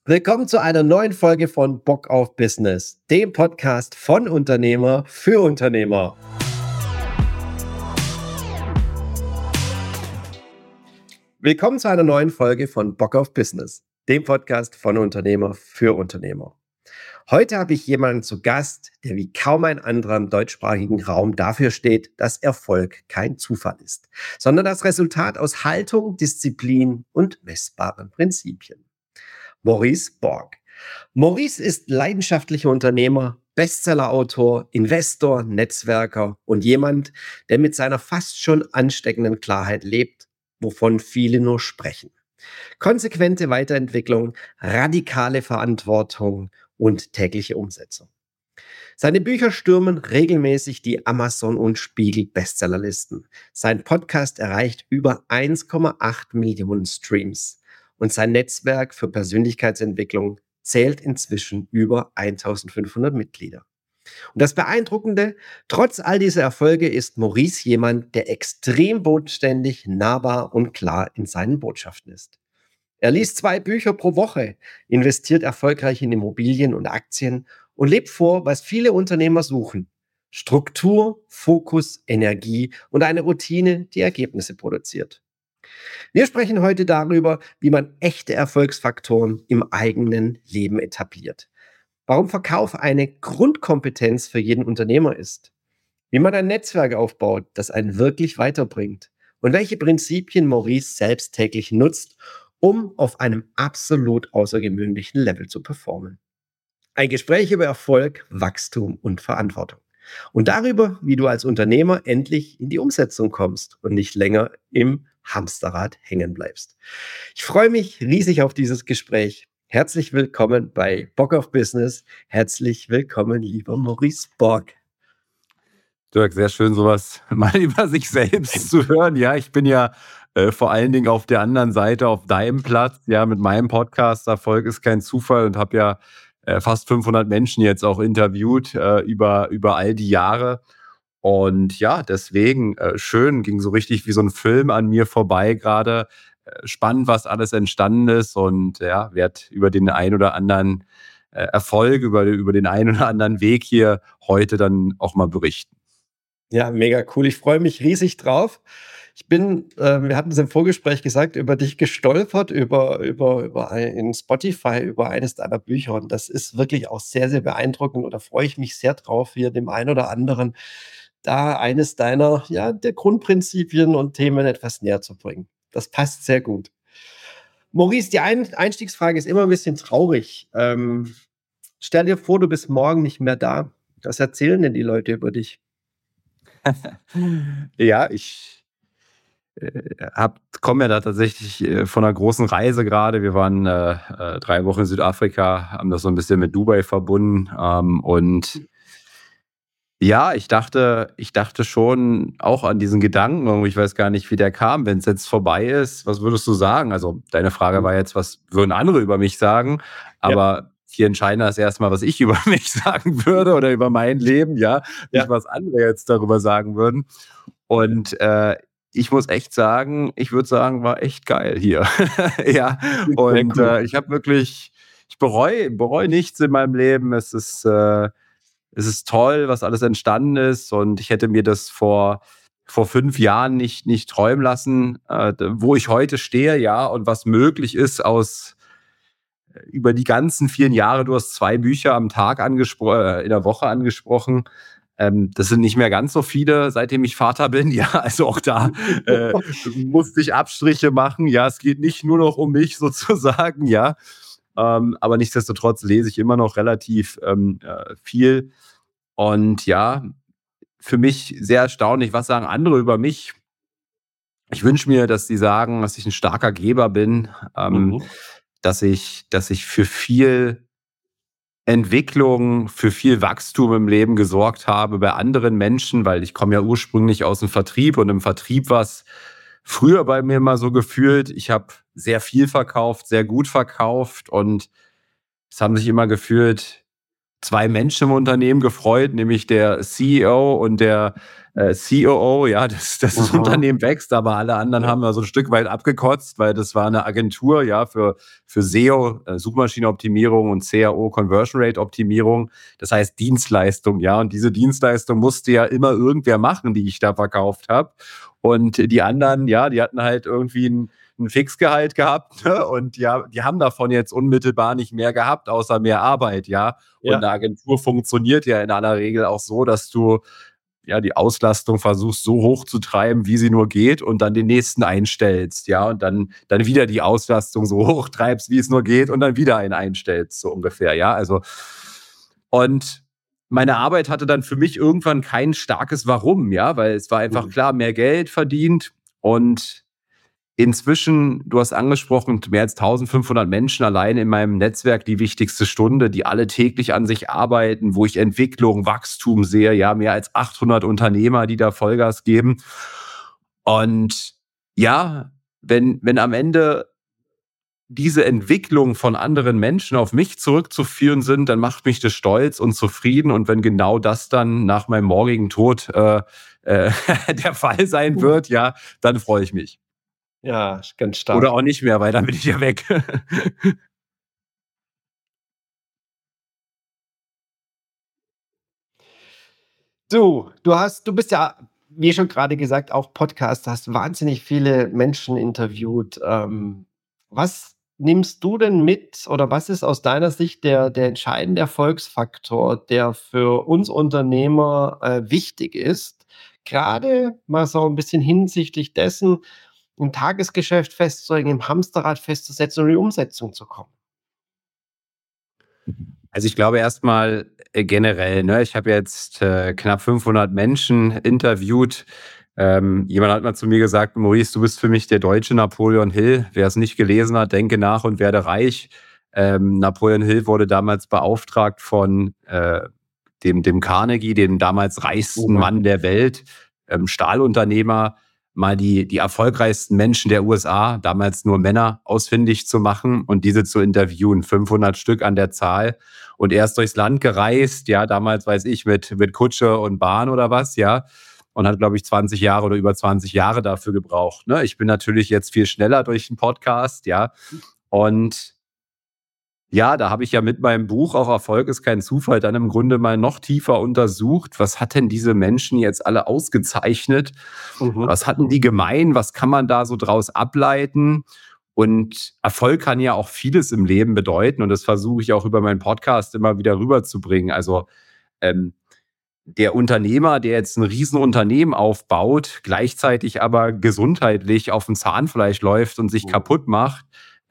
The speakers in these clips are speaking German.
Willkommen zu einer neuen Folge von Bock auf Business, dem Podcast von Unternehmer für Unternehmer. Willkommen zu einer neuen Folge von Bock auf Business, dem Podcast von Unternehmer für Unternehmer. Heute habe ich jemanden zu Gast, der wie kaum ein anderer im deutschsprachigen Raum dafür steht, dass Erfolg kein Zufall ist, sondern das Resultat aus Haltung, Disziplin und messbaren Prinzipien. Maurice Borg. Maurice ist leidenschaftlicher Unternehmer, Bestsellerautor, Investor, Netzwerker und jemand, der mit seiner fast schon ansteckenden Klarheit lebt, wovon viele nur sprechen. Konsequente Weiterentwicklung, radikale Verantwortung und tägliche Umsetzung. Seine Bücher stürmen regelmäßig die Amazon- und Spiegel-Bestsellerlisten. Sein Podcast erreicht über 1,8 Millionen Streams. Und sein Netzwerk für Persönlichkeitsentwicklung zählt inzwischen über 1500 Mitglieder. Und das Beeindruckende, trotz all dieser Erfolge ist Maurice jemand, der extrem bodenständig, nahbar und klar in seinen Botschaften ist. Er liest 2 Bücher pro Woche, investiert erfolgreich in Immobilien und Aktien und lebt vor, was viele Unternehmer suchen: Struktur, Fokus, Energie und eine Routine, die Ergebnisse produziert. Wir sprechen heute darüber, wie man echte Erfolgsfaktoren im eigenen Leben etabliert. Warum Verkauf eine Grundkompetenz für jeden Unternehmer ist. Wie man ein Netzwerk aufbaut, das einen wirklich weiterbringt. Und welche Prinzipien Maurice selbst täglich nutzt, um auf einem absolut außergewöhnlichen Level zu performen. Ein Gespräch über Erfolg, Wachstum und Verantwortung. Und darüber, wie du als Unternehmer endlich in die Umsetzung kommst und nicht länger im Hamsterrad hängen bleibst. Ich freue mich riesig auf dieses Gespräch. Herzlich willkommen bei Bock auf Business. Herzlich willkommen, lieber Maurice Borg. Dirk, sehr schön, sowas mal über sich selbst zu hören. Ja, ich bin ja vor allen Dingen auf der anderen Seite, auf deinem Platz, ja, mit meinem Podcast Erfolg ist kein Zufall, und habe ja fast 500 Menschen jetzt auch interviewt über all die Jahre. Und ja, deswegen schön, ging so richtig wie so ein Film an mir vorbei gerade. Spannend, was alles entstanden ist, und ja, werde über den ein oder anderen Erfolg, über den einen oder anderen Weg hier heute dann auch mal berichten. Ja, mega cool. Ich freue mich riesig drauf. Wir hatten es im Vorgespräch gesagt, über dich gestolpert, in Spotify, über eines deiner Bücher. Und das ist wirklich auch sehr, sehr beeindruckend. Und da freue ich mich sehr drauf, hier dem einen oder anderen da eines deiner, ja, der Grundprinzipien und Themen etwas näher zu bringen. Das passt sehr gut. Maurice, die Einstiegsfrage ist immer ein bisschen traurig. Stell dir vor, du bist morgen nicht mehr da. Was erzählen denn die Leute über dich? Ja, ich komme ja da tatsächlich von einer großen Reise gerade. Wir waren 3 Wochen in Südafrika, haben das so ein bisschen mit Dubai verbunden. Und ja, ich dachte schon auch an diesen Gedanken, und ich weiß gar nicht, wie der kam. Wenn es jetzt vorbei ist, was würdest du sagen? Also deine Frage war jetzt, was würden andere über mich sagen? Ja. Aber viel entscheidender ist erstmal, was ich über mich sagen würde oder über mein Leben, ja, nicht Ja. was andere jetzt darüber sagen würden. Und ich muss echt sagen, ich würde sagen, war echt geil hier. Ja, und cool. ich habe wirklich, ich bereue nichts in meinem Leben. Es ist toll, was alles entstanden ist, und ich hätte mir das vor 5 Jahren nicht träumen lassen, wo ich heute stehe, ja, und was möglich ist aus über die ganzen vielen Jahre. Du hast 2 Bücher am Tag in der Woche angesprochen. Das sind nicht mehr ganz so viele, seitdem ich Vater bin. Ja, also auch da musste ich Abstriche machen. Ja, es geht nicht nur noch um mich sozusagen, ja. Aber nichtsdestotrotz lese ich immer noch relativ viel. Und ja, für mich sehr erstaunlich, was sagen andere über mich? Ich wünsche mir, dass sie sagen, dass ich ein starker Geber bin, dass ich für viel Entwicklung, für viel Wachstum im Leben gesorgt habe bei anderen Menschen, weil ich komme ja ursprünglich aus dem Vertrieb, und im Vertrieb war es früher bei mir immer so gefühlt, ich habe sehr viel verkauft, sehr gut verkauft, und es haben sich immer gefühlt 2 Menschen im Unternehmen gefreut, nämlich der CEO und der COO, ja, dass das Unternehmen wächst, aber alle anderen haben da so ein Stück weit abgekotzt, weil das war eine Agentur, ja, für SEO, Suchmaschinenoptimierung, und CRO, Conversion Rate Optimierung. Das heißt Dienstleistung, ja, und diese Dienstleistung musste ja immer irgendwer machen, die ich da verkauft habe. Und die anderen, ja, die hatten halt irgendwie ein Fixgehalt gehabt, ne? Und ja, die haben davon jetzt unmittelbar nicht mehr gehabt, außer mehr Arbeit, ja. Und eine Agentur funktioniert ja in aller Regel auch so, dass du ja die Auslastung versuchst so hoch zu treiben, wie sie nur geht, und dann den nächsten einstellst, ja, und dann wieder die Auslastung so hoch treibst, wie es nur geht, und dann wieder einen einstellst, so ungefähr, ja. Also, und meine Arbeit hatte dann für mich irgendwann kein starkes Warum, ja, weil es war einfach klar, mehr Geld verdient. Und inzwischen, du hast angesprochen, mehr als 1500 Menschen allein in meinem Netzwerk, die wichtigste Stunde, die alle täglich an sich arbeiten, wo ich Entwicklung, Wachstum sehe, ja, mehr als 800 Unternehmer, die da Vollgas geben. Und ja, wenn am Ende diese Entwicklung von anderen Menschen auf mich zurückzuführen sind, dann macht mich das stolz und zufrieden. Und wenn genau das dann nach meinem morgigen Tod der Fall sein wird, ja, dann freue ich mich. Ja, ganz stark. Oder auch nicht mehr, weil dann bin ich ja weg. Du bist ja, wie schon gerade gesagt, auch Podcaster, hast wahnsinnig viele Menschen interviewt. Was nimmst du denn mit, oder was ist aus deiner Sicht der entscheidende Erfolgsfaktor, der für uns Unternehmer wichtig ist? Gerade mal so ein bisschen hinsichtlich dessen, im Tagesgeschäft festzulegen, im Hamsterrad festzusetzen und in die Umsetzung zu kommen. Also ich glaube erstmal generell, ne, ich habe jetzt knapp 500 Menschen interviewt. Jemand hat mal zu mir gesagt: Maurice, du bist für mich der deutsche Napoleon Hill. Wer es nicht gelesen hat, denke nach und werde reich. Napoleon Hill wurde damals beauftragt von dem Carnegie, dem damals reichsten Mann der Welt, Stahlunternehmer, mal die erfolgreichsten Menschen der USA, damals nur Männer, ausfindig zu machen und diese zu interviewen. 500 Stück an der Zahl. Und er ist durchs Land gereist, ja, damals, weiß ich, mit Kutsche und Bahn oder was, ja. Und hat, glaube ich, 20 Jahre oder über 20 Jahre dafür gebraucht. Ne? Ich bin natürlich jetzt viel schneller durch den Podcast, ja. Und ja, da habe ich ja mit meinem Buch auch Erfolg ist kein Zufall dann im Grunde mal noch tiefer untersucht. Was hat denn diese Menschen jetzt alle ausgezeichnet? Was hatten die gemein? Was kann man da so draus ableiten? Und Erfolg kann ja auch vieles im Leben bedeuten. Und das versuche ich auch über meinen Podcast immer wieder rüberzubringen. Also der Unternehmer, der jetzt ein Riesenunternehmen aufbaut, gleichzeitig aber gesundheitlich auf dem Zahnfleisch läuft und sich kaputt macht,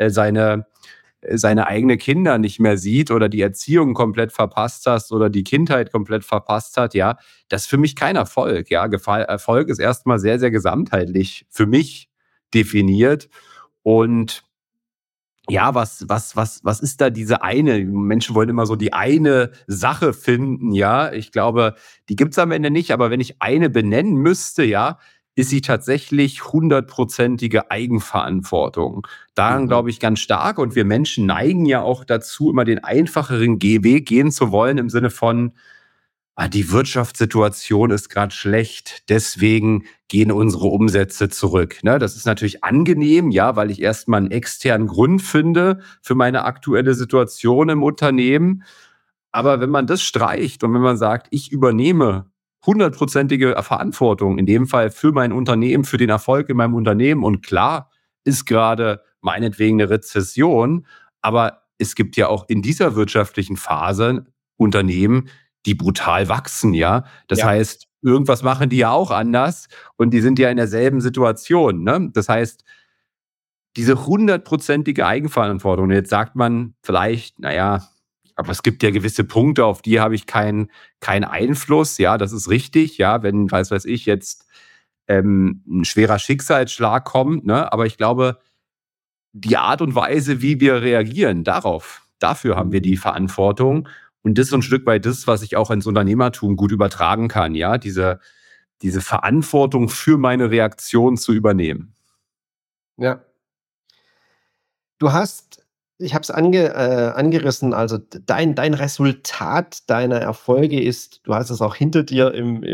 seine eigene Kinder nicht mehr sieht oder die Erziehung komplett verpasst hast oder die Kindheit komplett verpasst hat, ja, das ist für mich kein Erfolg. Ja, Erfolg ist erstmal sehr, sehr gesamtheitlich für mich definiert. Und ja, was ist da diese eine? Menschen wollen immer so die eine Sache finden, ja. Ich glaube, die gibt's am Ende nicht, aber wenn ich eine benennen müsste, ja, ist sie tatsächlich 100%ige Eigenverantwortung. Daran glaube ich ganz stark, und wir Menschen neigen ja auch dazu, immer den einfacheren Weg gehen zu wollen, im Sinne von: Die Wirtschaftssituation ist gerade schlecht, deswegen gehen unsere Umsätze zurück. Ne? Das ist natürlich angenehm, ja, weil ich erstmal einen externen Grund finde für meine aktuelle Situation im Unternehmen. Aber wenn man das streicht und wenn man sagt, ich übernehme 100%ige Verantwortung, in dem Fall für mein Unternehmen, für den Erfolg in meinem Unternehmen, und klar ist gerade meinetwegen eine Rezession, aber es gibt ja auch in dieser wirtschaftlichen Phase Unternehmen, die brutal wachsen, ja. Das heißt, irgendwas machen die ja auch anders und die sind ja in derselben Situation, ne? Das heißt, diese 100%ige Eigenverantwortung. Jetzt sagt man vielleicht, naja, aber es gibt ja gewisse Punkte, auf die habe ich keinen Einfluss. Ja, das ist richtig. Ja, wenn, weiß ich, jetzt ein schwerer Schicksalsschlag kommt, ne? Aber ich glaube, die Art und Weise, wie wir reagieren, dafür haben wir die Verantwortung. Und das ist so ein Stück weit das, was ich auch ins Unternehmertum gut übertragen kann, ja, diese Verantwortung für meine Reaktion zu übernehmen. Ja. Du hast Ich habe es angerissen, also dein Resultat deiner Erfolge ist, du hast es auch hinter dir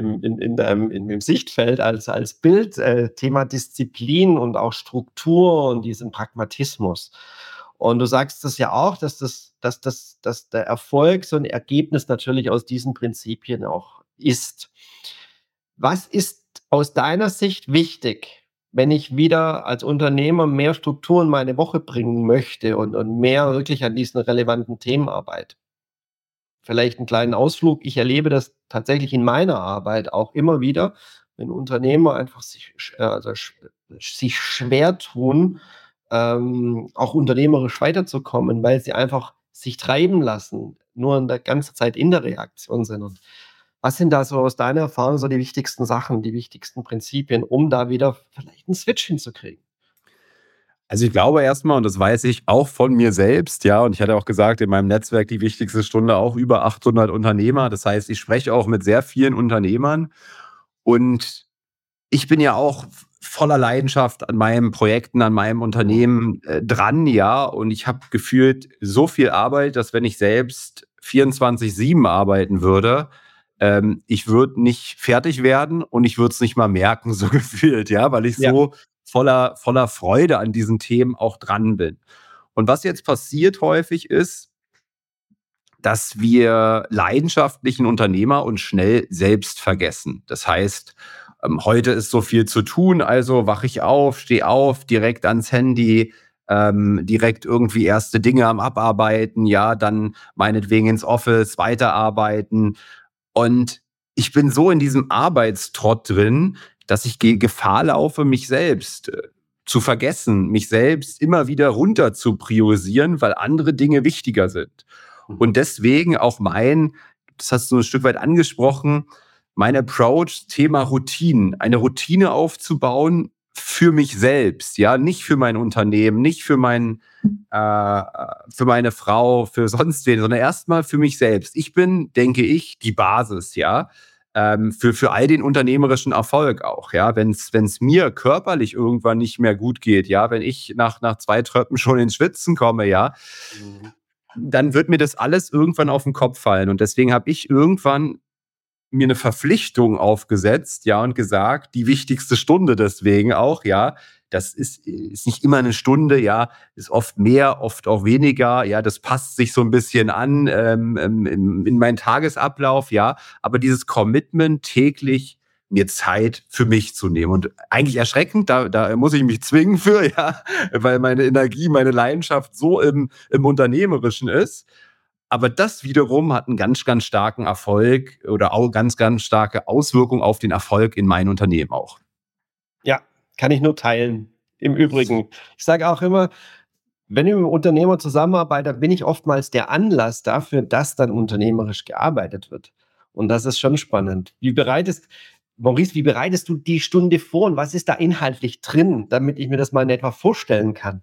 im Sichtfeld als Bild, Thema Disziplin und auch Struktur und diesen Pragmatismus. Und du sagst das ja auch, dass der Erfolg so ein Ergebnis natürlich aus diesen Prinzipien auch ist. Was ist aus deiner Sicht wichtig, wenn ich wieder als Unternehmer mehr Struktur in meine Woche bringen möchte und mehr wirklich an diesen relevanten Themen arbeite? Vielleicht einen kleinen Ausflug. Ich erlebe das tatsächlich in meiner Arbeit auch immer wieder, wenn Unternehmer einfach sich schwer tun, auch unternehmerisch weiterzukommen, weil sie einfach sich treiben lassen, nur in der ganze Zeit in der Reaktion sind. Und was sind da so aus deiner Erfahrung so die wichtigsten Sachen, die wichtigsten Prinzipien, um da wieder vielleicht einen Switch hinzukriegen? Also ich glaube erstmal, und das weiß ich auch von mir selbst, ja, und ich hatte auch gesagt, in meinem Netzwerk die wichtigste Stunde auch über 800 Unternehmer. Das heißt, ich spreche auch mit sehr vielen Unternehmern und ich bin ja auch voller Leidenschaft an meinen Projekten, an meinem Unternehmen dran, ja, und ich habe gefühlt so viel Arbeit, dass wenn ich selbst 24/7 arbeiten würde, ich würde nicht fertig werden und ich würde es nicht mal merken, so gefühlt, ja, weil ich Ja, so voller Freude an diesen Themen auch dran bin. Und was jetzt passiert häufig ist, dass wir leidenschaftlichen Unternehmer uns schnell selbst vergessen. Das heißt, heute ist so viel zu tun, also wache ich auf, stehe auf, direkt ans Handy, direkt irgendwie erste Dinge am Abarbeiten, ja, dann meinetwegen ins Office, weiterarbeiten. Und ich bin so in diesem Arbeitstrott drin, dass ich Gefahr laufe, mich selbst zu vergessen, mich selbst immer wieder runter zu priorisieren, weil andere Dinge wichtiger sind. Und deswegen auch das hast du ein Stück weit angesprochen, mein Approach, Thema Routinen. Eine Routine aufzubauen für mich selbst, ja, nicht für mein Unternehmen, nicht für meine Frau, für sonst wen, sondern erstmal für mich selbst. Ich bin, denke ich, die Basis, ja, für all den unternehmerischen Erfolg auch, ja. Wenn's mir körperlich irgendwann nicht mehr gut geht, ja, wenn ich nach 2 Tröppen schon ins Schwitzen komme, ja, mhm. dann wird mir das alles irgendwann auf den Kopf fallen. Und deswegen habe ich irgendwann mir eine Verpflichtung aufgesetzt, ja, und gesagt, die wichtigste Stunde deswegen auch, ja, das ist nicht immer eine Stunde, ja, ist oft mehr, oft auch weniger, ja, das passt sich so ein bisschen an, in meinen Tagesablauf, ja, aber dieses Commitment, täglich mir Zeit für mich zu nehmen und eigentlich erschreckend, da muss ich mich zwingen für, ja, weil meine Energie, meine Leidenschaft so im Unternehmerischen ist. Aber das wiederum hat einen ganz, ganz starken Erfolg oder auch ganz, ganz starke Auswirkung auf den Erfolg in meinem Unternehmen auch. Ja, kann ich nur teilen. Im Übrigen, ich sage auch immer, wenn ich mit einem Unternehmer zusammenarbeite, bin ich oftmals der Anlass dafür, dass dann unternehmerisch gearbeitet wird. Und das ist schon spannend. Maurice, wie bereitest du die Stunde vor und was ist da inhaltlich drin, damit ich mir das mal in etwa vorstellen kann?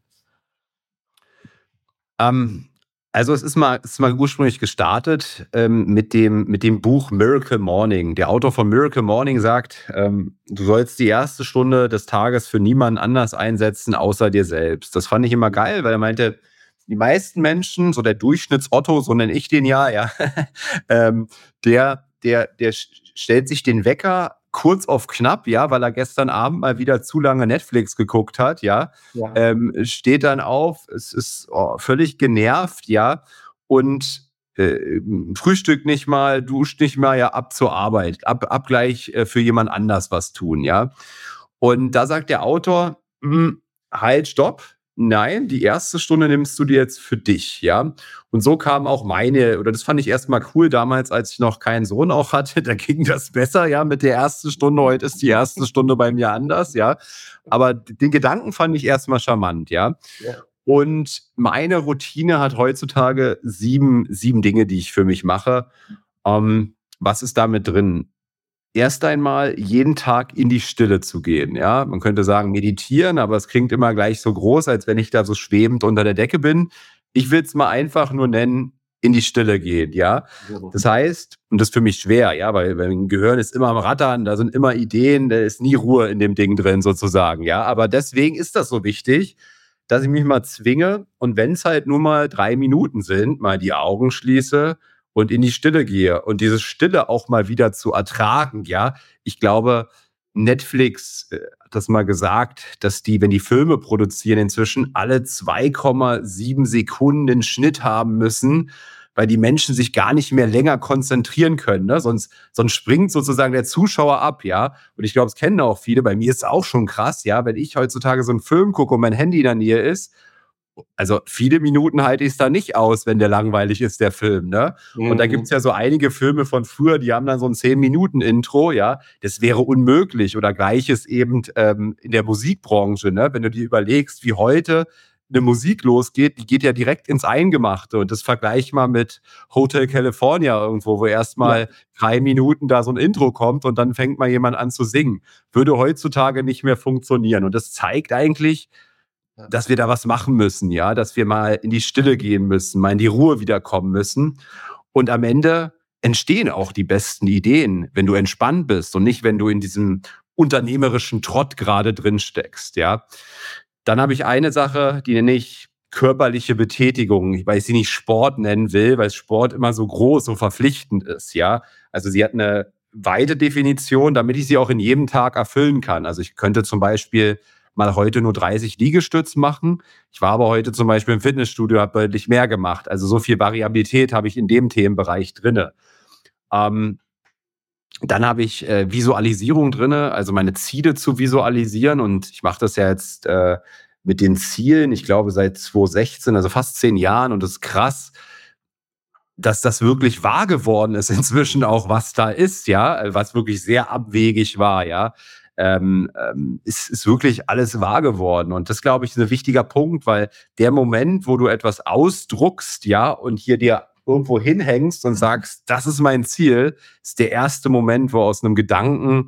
Ähm, also es ist mal ursprünglich gestartet mit dem Buch Miracle Morning. Der Autor von Miracle Morning sagt, du sollst die erste Stunde des Tages für niemanden anders einsetzen, außer dir selbst. Das fand ich immer geil, weil er meinte, die meisten Menschen, so der Durchschnitts-Otto, so nenne ich den ja, ähm, der stellt sich den Wecker kurz auf knapp, ja, weil er gestern Abend mal wieder zu lange Netflix geguckt hat, ja, Ja. steht dann auf, es ist völlig genervt, ja, und frühstückt nicht mal, duscht nicht mal, ja, ab zur Arbeit, ab gleich für jemand anders was tun, ja. Und da sagt der Autor, halt, stopp. Nein, die erste Stunde nimmst du dir jetzt für dich, ja. Und so kam auch oder das fand ich erstmal cool damals, als ich noch keinen Sohn auch hatte, da ging das besser, ja, mit der ersten Stunde. Heute ist die erste Stunde bei mir anders, ja. Aber den Gedanken fand ich erstmal charmant, ja. Ja. Und meine Routine hat heutzutage sieben Dinge, die ich für mich mache. Was ist damit drin? Erst einmal jeden Tag in die Stille zu gehen, ja? Man könnte sagen meditieren, aber es klingt immer gleich so groß, als wenn ich da so schwebend unter der Decke bin. Ich will es mal einfach nur nennen, in die Stille gehen, ja? Das heißt, und das ist für mich schwer, ja, weil mein Gehirn ist immer am Rattern, da sind immer Ideen, da ist nie Ruhe in dem Ding drin sozusagen, ja? Aber deswegen ist das so wichtig, dass ich mich mal zwinge und wenn es halt nur mal 3 Minuten sind, mal die Augen schließe und in die Stille gehe und diese Stille auch mal wieder zu ertragen, ja. Ich glaube, Netflix hat das mal gesagt, dass die, wenn die Filme produzieren, inzwischen alle 2,7 Sekunden Schnitt haben müssen, weil die Menschen sich gar nicht mehr länger konzentrieren können. Ne? Sonst springt sozusagen der Zuschauer ab, ja. Und ich glaube, es kennen auch viele. Bei mir ist es auch schon krass, ja, wenn ich heutzutage so einen Film gucke und mein Handy in der Nähe ist, also viele Minuten halte ich es da nicht aus, wenn der langweilig ist, der Film, ne? Und da gibt's ja so einige Filme von früher, die haben dann so ein 10-Minuten-Intro, ja. Das wäre unmöglich. Oder Gleiches eben in der Musikbranche, ne? Wenn du dir überlegst, wie heute eine Musik losgeht, die geht ja direkt ins Eingemachte. Und das vergleich mal mit Hotel California irgendwo, wo erstmal 3 Minuten da so ein Intro kommt und dann fängt mal jemand an zu singen. Würde heutzutage nicht mehr funktionieren. Und das zeigt eigentlich, dass wir da was machen müssen, ja, dass wir mal in die Stille gehen müssen, mal in die Ruhe wiederkommen müssen. Und am Ende entstehen auch die besten Ideen, wenn du entspannt bist und nicht, wenn du in diesem unternehmerischen Trott gerade drin steckst, ja. Dann habe ich eine Sache, die nenne ich körperliche Betätigung, weil ich sie nicht Sport nennen will, weil Sport immer so groß, so verpflichtend ist, ja. Also sie hat eine weite Definition, damit ich sie auch in jedem Tag erfüllen kann. Also ich könnte zum Beispiel mal heute nur 30 Liegestütz machen. Ich war aber heute zum Beispiel im Fitnessstudio, habe deutlich mehr gemacht. Also so viel Variabilität habe ich in dem Themenbereich drinne. Dann habe ich Visualisierung drinne, also meine Ziele zu visualisieren. Und ich mache das ja jetzt mit den Zielen, ich glaube seit 2016, also fast 10 Jahren. Und das ist krass, dass das wirklich wahr geworden ist inzwischen auch, was da ist, ja, was wirklich sehr abwegig war, ja. Ist wirklich alles wahr geworden. Und das, glaube ich, ist ein wichtiger Punkt, weil der Moment, wo du etwas ausdruckst, ja, und hier dir irgendwo hinhängst und sagst, das ist mein Ziel, ist der erste Moment, wo aus einem Gedanken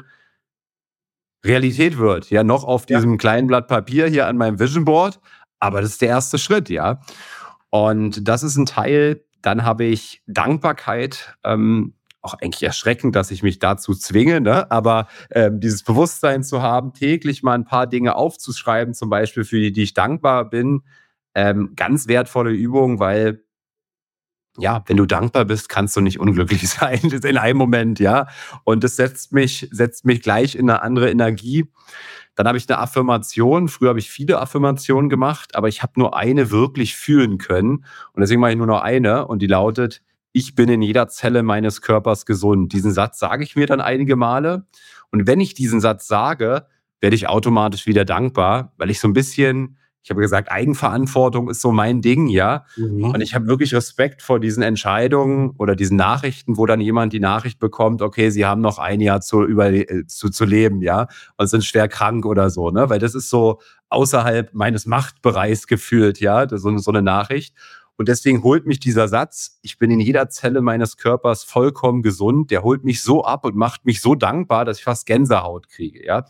Realität wird. Ja, noch auf diesem kleinen Blatt Papier hier an meinem Vision Board, aber das ist der erste Schritt, ja. Und das ist ein Teil. Dann habe ich Dankbarkeit, auch eigentlich erschreckend, dass ich mich dazu zwinge, ne? Aber dieses Bewusstsein zu haben, täglich mal ein paar Dinge aufzuschreiben, zum Beispiel für die ich dankbar bin, ganz wertvolle Übung, weil ja, wenn du dankbar bist, kannst du nicht unglücklich sein in einem Moment, ja. Und das setzt mich gleich in eine andere Energie. Dann habe ich eine Affirmation. Früher habe ich viele Affirmationen gemacht, aber ich habe nur eine wirklich fühlen können. Und deswegen mache ich nur noch eine und die lautet: Ich bin in jeder Zelle meines Körpers gesund. Diesen Satz sage ich mir dann einige Male. Und wenn ich diesen Satz sage, werde ich automatisch wieder dankbar, weil ich so ein bisschen, ich habe gesagt, Eigenverantwortung ist so mein Ding, ja. Und ich habe wirklich Respekt vor diesen Entscheidungen oder diesen Nachrichten, wo dann jemand die Nachricht bekommt, okay, sie haben noch ein Jahr zu leben, ja, und sind schwer krank oder so, ne? Weil das ist so außerhalb meines Machtbereichs gefühlt, ja, so eine Nachricht. Und deswegen holt mich dieser Satz, ich bin in jeder Zelle meines Körpers vollkommen gesund, der holt mich so ab und macht mich so dankbar, dass ich fast Gänsehaut kriege, ja.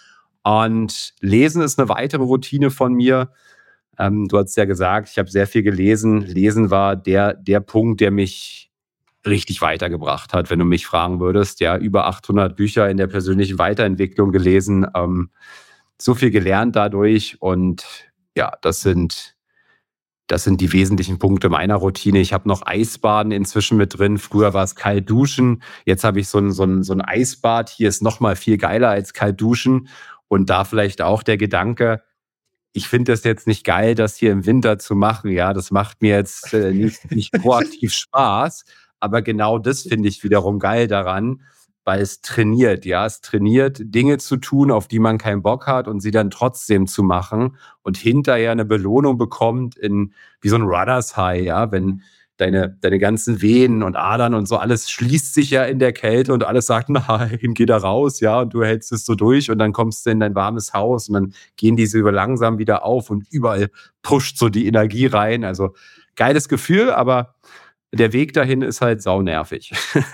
Und Lesen ist eine weitere Routine von mir. Du hast ja gesagt, ich habe sehr viel gelesen. Lesen war der Punkt, der mich richtig weitergebracht hat, wenn du mich fragen würdest. Ja, über 800 Bücher in der persönlichen Weiterentwicklung gelesen, so viel gelernt dadurch. Und ja, das sind die wesentlichen Punkte meiner Routine. Ich habe noch Eisbaden inzwischen mit drin. Früher war es kalt duschen. Jetzt habe ich so ein Eisbad. Hier ist noch mal viel geiler als kalt duschen. Und da vielleicht auch der Gedanke, ich finde das jetzt nicht geil, das hier im Winter zu machen. Ja, das macht mir jetzt nicht proaktiv Spaß. Aber genau das finde ich wiederum geil daran, weil es trainiert. Ja, es trainiert, Dinge zu tun, auf die man keinen Bock hat und sie dann trotzdem zu machen und hinterher eine Belohnung bekommt wie so ein Runners High. Ja, wenn deine ganzen Venen und Adern und so, alles schließt sich ja in der Kälte und alles sagt, nein, geh da raus, ja, und du hältst es so durch und dann kommst du in dein warmes Haus und dann gehen diese langsam wieder auf und überall pusht so die Energie rein. Also geiles Gefühl, aber der Weg dahin ist halt saunervig.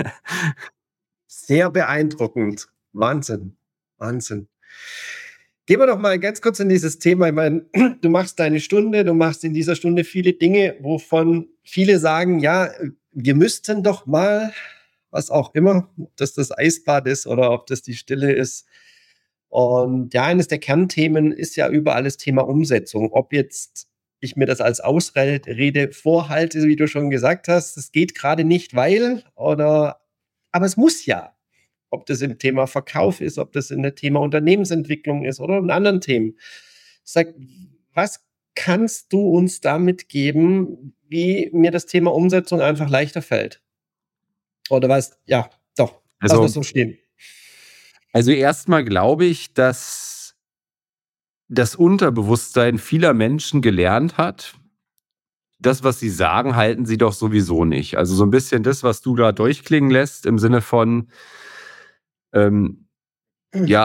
Sehr beeindruckend. Wahnsinn. Wahnsinn. Gehen wir doch mal ganz kurz in dieses Thema. Ich meine, du machst deine Stunde, du machst in dieser Stunde viele Dinge, wovon viele sagen, ja, wir müssten doch mal, was auch immer, ob das Eisbad ist oder ob das die Stille ist, Und ja, eines der Kernthemen ist ja überall das Thema Umsetzung. Ob jetzt ich mir das als Ausrede vorhalte, wie du schon gesagt hast, es geht gerade nicht, weil, oder, aber es muss ja. Ob das im Thema Verkauf ist, ob das in der Thema Unternehmensentwicklung ist oder in anderen Themen. Sag, was kannst du uns damit geben, wie mir das Thema Umsetzung einfach leichter fällt? Oder was? Ja, doch, lass das Also, so stehen. also erstmal glaube ich, dass das Unterbewusstsein vieler Menschen gelernt hat, das, was sie sagen, halten sie doch sowieso nicht. Also so ein bisschen das, was du da durchklingen lässt, im Sinne von, ähm, ja,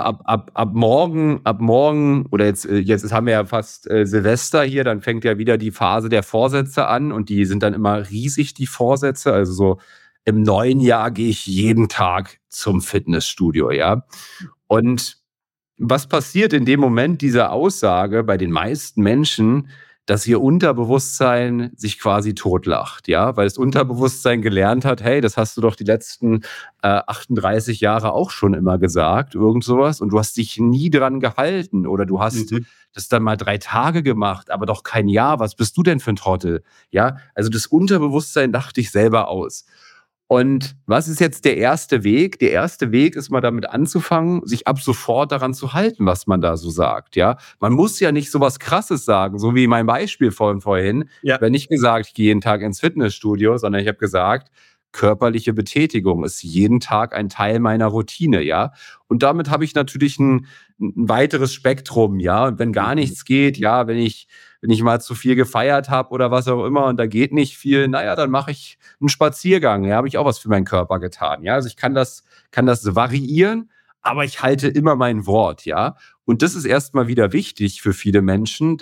ab morgen oder jetzt haben wir ja fast Silvester hier, dann fängt ja wieder die Phase der Vorsätze an und die sind dann immer riesig, die Vorsätze. Also so im neuen Jahr gehe ich jeden Tag zum Fitnessstudio, ja. Und was passiert in dem Moment dieser Aussage bei den meisten Menschen, dass ihr Unterbewusstsein sich quasi totlacht, ja? Weil das Unterbewusstsein gelernt hat: „Hey, das hast du doch die letzten 38 Jahre auch schon immer gesagt“, irgend sowas, und du hast dich nie dran gehalten oder du hast Mhm. das dann mal 3 Tage gemacht, aber doch kein Jahr. Was bist du denn für ein Trottel? Ja, also das Unterbewusstsein lacht dich selber aus. Und was ist jetzt der erste Weg? Der erste Weg ist mal damit anzufangen, sich ab sofort daran zu halten, was man da so sagt, ja? Man muss ja nicht so was Krasses sagen, so wie mein Beispiel von vorhin. Ich Ja. habe ja nicht gesagt, ich gehe jeden Tag ins Fitnessstudio, sondern ich habe gesagt, körperliche Betätigung ist jeden Tag ein Teil meiner Routine, ja? Und damit habe ich natürlich ein weiteres Spektrum, ja? Und wenn gar Mhm. nichts geht, ja, wenn ich mal zu viel gefeiert habe oder was auch immer und da geht nicht viel, na ja, dann mache ich 'n Spaziergang, ja, habe ich auch was für meinen Körper getan, ja? Also, ich kann das variieren, aber ich halte immer mein Wort, ja? Und das ist erst mal wieder wichtig für viele Menschen,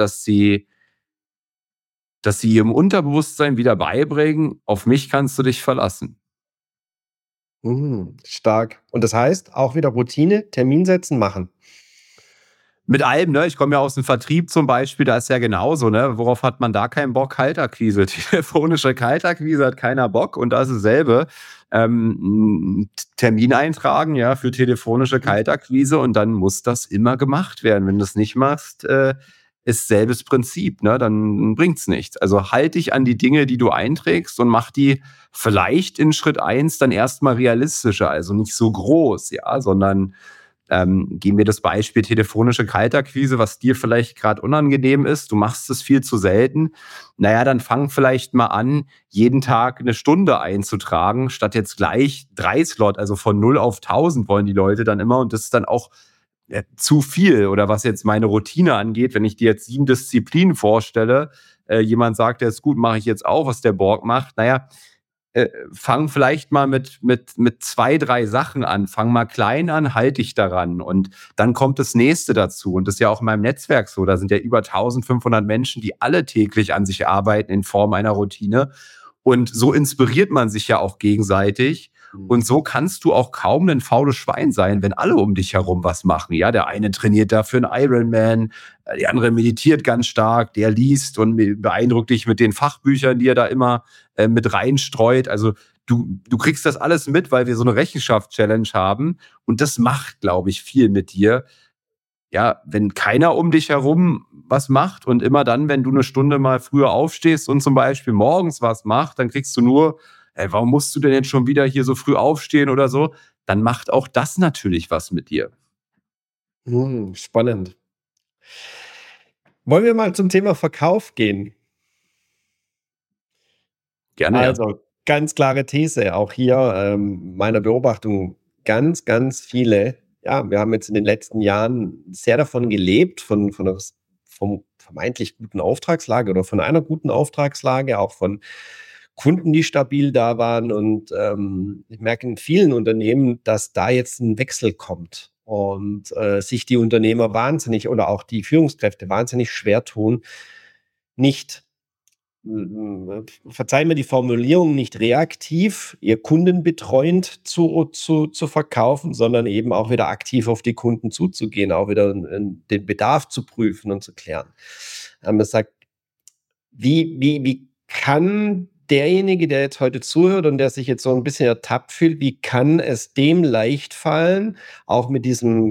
dass sie ihrem Unterbewusstsein wieder beibringen: „Auf mich kannst du dich verlassen.“ Stark. Und das heißt, auch wieder Routine, Termin setzen, machen. Mit allem, ne? Ich komme ja aus dem Vertrieb zum Beispiel, da ist ja genauso, ne? Worauf hat man da keinen Bock? Kaltakquise. Telefonische Kaltakquise hat keiner Bock und da ist dasselbe. Termin eintragen, ja, für telefonische Mhm. Kaltakquise und dann muss das immer gemacht werden. Wenn du es nicht machst, ist selbes Prinzip, ne? Dann bringt's nichts. Also, halt dich an die Dinge, die du einträgst und mach die vielleicht in Schritt eins dann erst mal realistischer, also nicht so groß, ja, sondern geben wir das Beispiel telefonische Kaltakquise, was dir vielleicht gerade unangenehm ist, du machst es viel zu selten. Naja, dann fang vielleicht mal an, jeden Tag eine Stunde einzutragen, statt jetzt gleich 3 Slot, also von 0 auf 1.000 wollen die Leute dann immer und das ist dann auch zu viel. Oder was jetzt meine Routine angeht, wenn ich dir jetzt 7 Disziplinen vorstelle, jemand sagt, der ist gut, mache ich jetzt auch, was der Borg macht. Naja, fang vielleicht mal mit 2, 3 Sachen an. Fang mal klein an, halt dich daran und dann kommt das Nächste dazu. Und das ist ja auch in meinem Netzwerk so. Da sind ja über 1.500 Menschen, die alle täglich an sich arbeiten in Form einer Routine. Und so inspiriert man sich ja auch gegenseitig. Mhm. Und so kannst du auch kaum ein faules Schwein sein, wenn alle um dich herum was machen. Ja, der eine trainiert dafür einen Ironman, der andere meditiert ganz stark, der liest und beeindruckt dich mit den Fachbüchern, die er da immer mit reinstreut. Also du kriegst das alles mit, weil wir so eine Rechenschaft-Challenge haben. Und das macht, glaube ich, viel mit dir. Ja, wenn keiner um dich herum was macht und immer dann, wenn du eine Stunde mal früher aufstehst und zum Beispiel morgens was machst, dann kriegst du nur: „Ey, warum musst du denn jetzt schon wieder hier so früh aufstehen?“ oder so. Dann macht auch das natürlich was mit dir. Spannend. Wollen wir mal zum Thema Verkauf gehen? Gerne, ja. Also, ganz klare These, auch hier, meiner Beobachtung ganz, ganz viele, ja, wir haben jetzt in den letzten Jahren sehr davon gelebt, von der vom vermeintlich guten Auftragslage oder von einer guten Auftragslage, auch von Kunden, die stabil da waren. Und, ich merke in vielen Unternehmen, dass da jetzt ein Wechsel kommt und, sich die Unternehmer wahnsinnig oder auch die Führungskräfte wahnsinnig schwer tun, nicht verzeih mir die Formulierung, nicht reaktiv, ihr kundenbetreuend zu verkaufen, sondern eben auch wieder aktiv auf die Kunden zuzugehen, auch wieder den Bedarf zu prüfen und zu klären. Er sagt, wie kann derjenige, der jetzt heute zuhört und der sich jetzt so ein bisschen ertappt fühlt, wie kann es dem leicht fallen, auch mit diesem,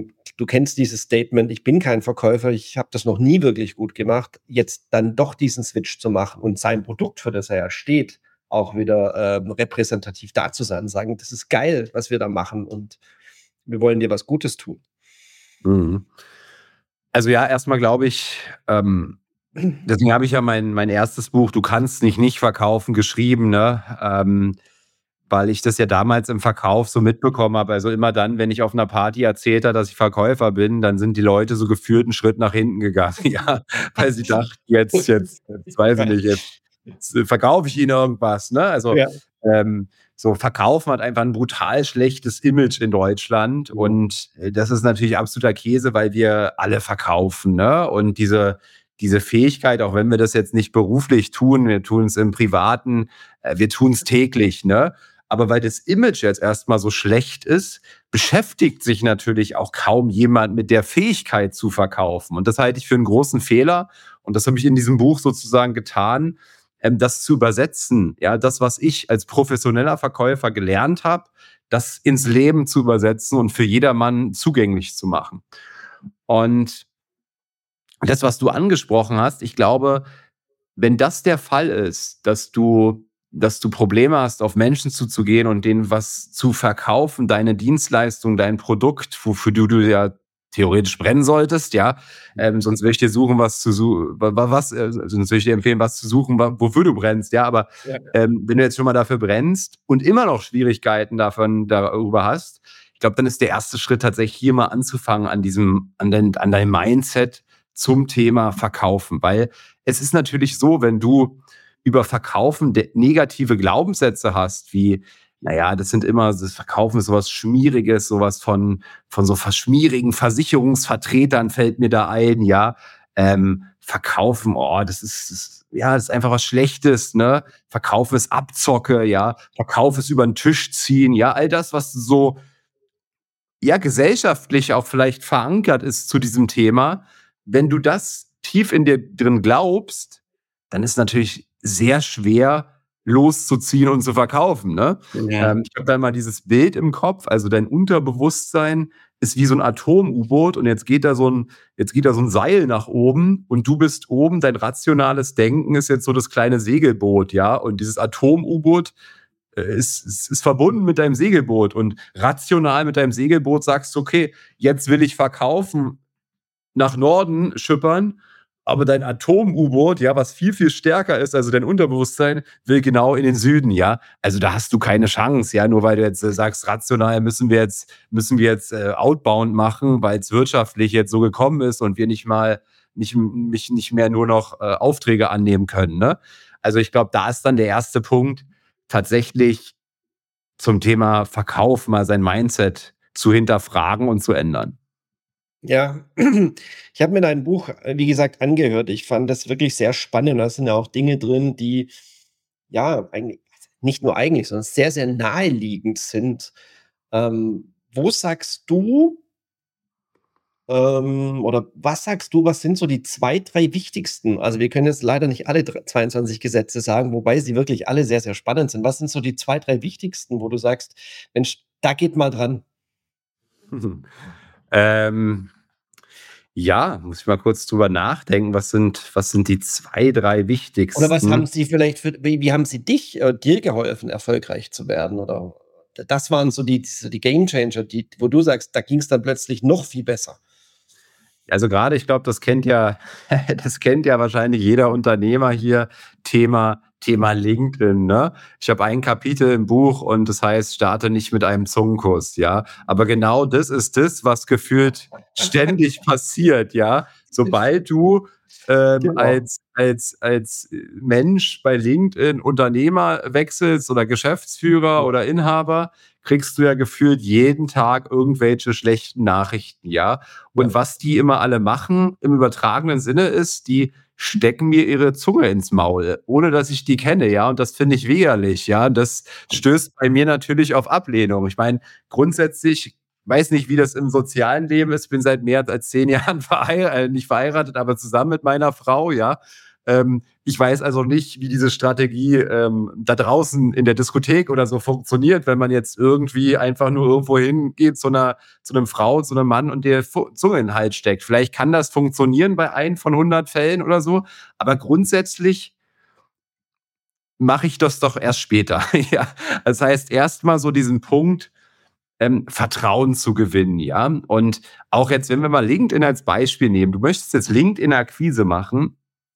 du kennst dieses Statement, ich bin kein Verkäufer, ich habe das noch nie wirklich gut gemacht, jetzt dann doch diesen Switch zu machen und sein Produkt, für das er ja steht, auch wieder repräsentativ da zu sein, sagen, das ist geil, was wir da machen und wir wollen dir was Gutes tun. Mhm. Also ja, erstmal glaube ich, deswegen habe ich ja mein erstes Buch, Du kannst nicht verkaufen, geschrieben, ne? Weil ich das ja damals im Verkauf so mitbekommen habe. Also immer dann, wenn ich auf einer Party erzählt habe, dass ich Verkäufer bin, dann sind die Leute so gefühlt einen Schritt nach hinten gegangen. Ja, weil sie dachten, jetzt weiß ich nicht, jetzt verkaufe ich ihnen irgendwas. Ne? Also Ja. so Verkaufen hat einfach ein brutal schlechtes Image in Deutschland. Und das ist natürlich absoluter Käse, weil wir alle verkaufen. Ne? Und diese Fähigkeit, auch wenn wir das jetzt nicht beruflich tun, wir tun es im Privaten, wir tun es täglich, ne? Aber weil das Image jetzt erstmal so schlecht ist, beschäftigt sich natürlich auch kaum jemand mit der Fähigkeit zu verkaufen. Und das halte ich für einen großen Fehler. Und das habe ich in diesem Buch sozusagen getan, das zu übersetzen. Ja, das, was ich als professioneller Verkäufer gelernt habe, das ins Leben zu übersetzen und für jedermann zugänglich zu machen. Und das, was du angesprochen hast, ich glaube, wenn das der Fall ist, dass du Probleme hast, auf Menschen zuzugehen und denen was zu verkaufen, deine Dienstleistung, dein Produkt, wofür du ja theoretisch brennen solltest, ja, sonst würde ich dir suchen, sonst würde ich dir empfehlen, was zu suchen, wofür du brennst, ja, aber Ja. wenn du jetzt schon mal dafür brennst und immer noch Schwierigkeiten darüber hast, ich glaube, dann ist der erste Schritt tatsächlich hier mal anzufangen an deinem Mindset zum Thema Verkaufen, weil es ist natürlich so, wenn du über Verkaufen negative Glaubenssätze hast, wie, naja, das Verkaufen ist sowas Schmieriges, sowas von so verschmierigen Versicherungsvertretern fällt mir da ein, ja. Verkaufen, das ist einfach was Schlechtes, ne? Verkaufen ist Abzocke, ja. Verkauf ist über den Tisch ziehen, ja. All das, was so, ja, gesellschaftlich auch vielleicht verankert ist zu diesem Thema, wenn du das tief in dir drin glaubst, dann ist natürlich sehr schwer loszuziehen und zu verkaufen. Ne? Ja. Ich habe da mal dieses Bild im Kopf, also dein Unterbewusstsein ist wie so ein Atom-U-Boot und jetzt geht da so ein Seil nach oben und du bist oben, dein rationales Denken ist jetzt so das kleine Segelboot, ja, und dieses Atom-U-Boot ist verbunden mit deinem Segelboot und rational mit deinem Segelboot sagst du, okay, jetzt will ich verkaufen, nach Norden schippern, aber dein Atom-U-Boot, ja, was viel, viel stärker ist, also dein Unterbewusstsein, will genau in den Süden, ja. Also da hast du keine Chance, ja, nur weil du jetzt sagst, rational müssen wir jetzt outbound machen, weil es wirtschaftlich jetzt so gekommen ist und wir nicht mehr nur noch Aufträge annehmen können, ne? Also ich glaube, da ist dann der erste Punkt, tatsächlich zum Thema Verkauf mal sein Mindset zu hinterfragen und zu ändern. Ja, ich habe mir dein Buch, wie gesagt, angehört. Ich fand das wirklich sehr spannend. Da sind ja auch Dinge drin, die ja eigentlich nicht nur eigentlich, sondern sehr, sehr naheliegend sind. Wo sagst du, oder was sagst du, was sind so die 2, 3 wichtigsten? Also wir können jetzt leider nicht alle 22 Gesetze sagen, wobei sie wirklich alle sehr, sehr spannend sind. Was sind so die 2, 3 wichtigsten, wo du sagst, Mensch, da geht mal dran? Ähm, ja, muss ich mal kurz drüber nachdenken. Was sind die 2, 3 Oder was haben wichtigsten? sie vielleicht wie haben sie dir geholfen, erfolgreich zu werden? Oder das waren so die Gamechanger, wo du sagst, da ging es dann plötzlich noch viel besser. Also gerade, ich glaube, das kennt ja das kennt ja wahrscheinlich jeder Unternehmer hier, Thema LinkedIn, ne? Ich habe ein Kapitel im Buch und das heißt: „Starte nicht mit einem Zungenkuss“, ja? Aber genau das ist das, was gefühlt ständig passiert, ja? Sobald du, Genau. als Mensch bei LinkedIn Unternehmer wechselst oder Geschäftsführer Ja, oder Inhaber, kriegst du ja gefühlt jeden Tag irgendwelche schlechten Nachrichten, ja? ja. Und was die immer alle machen, im übertragenen Sinne ist, die stecken mir ihre Zunge ins Maul, ohne dass ich die kenne, ja. Und das finde ich widerlich, ja. Das stößt bei mir natürlich auf Ablehnung. Ich meine, grundsätzlich, weiß nicht, wie das im sozialen Leben ist. Ich bin seit mehr als 10 Jahren nicht verheiratet, aber zusammen mit meiner Frau, ja. Ich weiß also nicht, wie diese Strategie da draußen in der Diskothek oder so funktioniert, wenn man jetzt irgendwie einfach nur irgendwo hingeht zu einem Frau, zu einem Mann und der Zunge in den Hals steckt. Vielleicht kann das funktionieren bei 1 von 100 Fällen oder so, aber grundsätzlich mache ich das doch erst später. Ja, das heißt, erst mal so diesen Punkt, Vertrauen zu gewinnen, ja? Und auch jetzt, wenn wir mal LinkedIn als Beispiel nehmen, du möchtest jetzt LinkedIn-Akquise machen,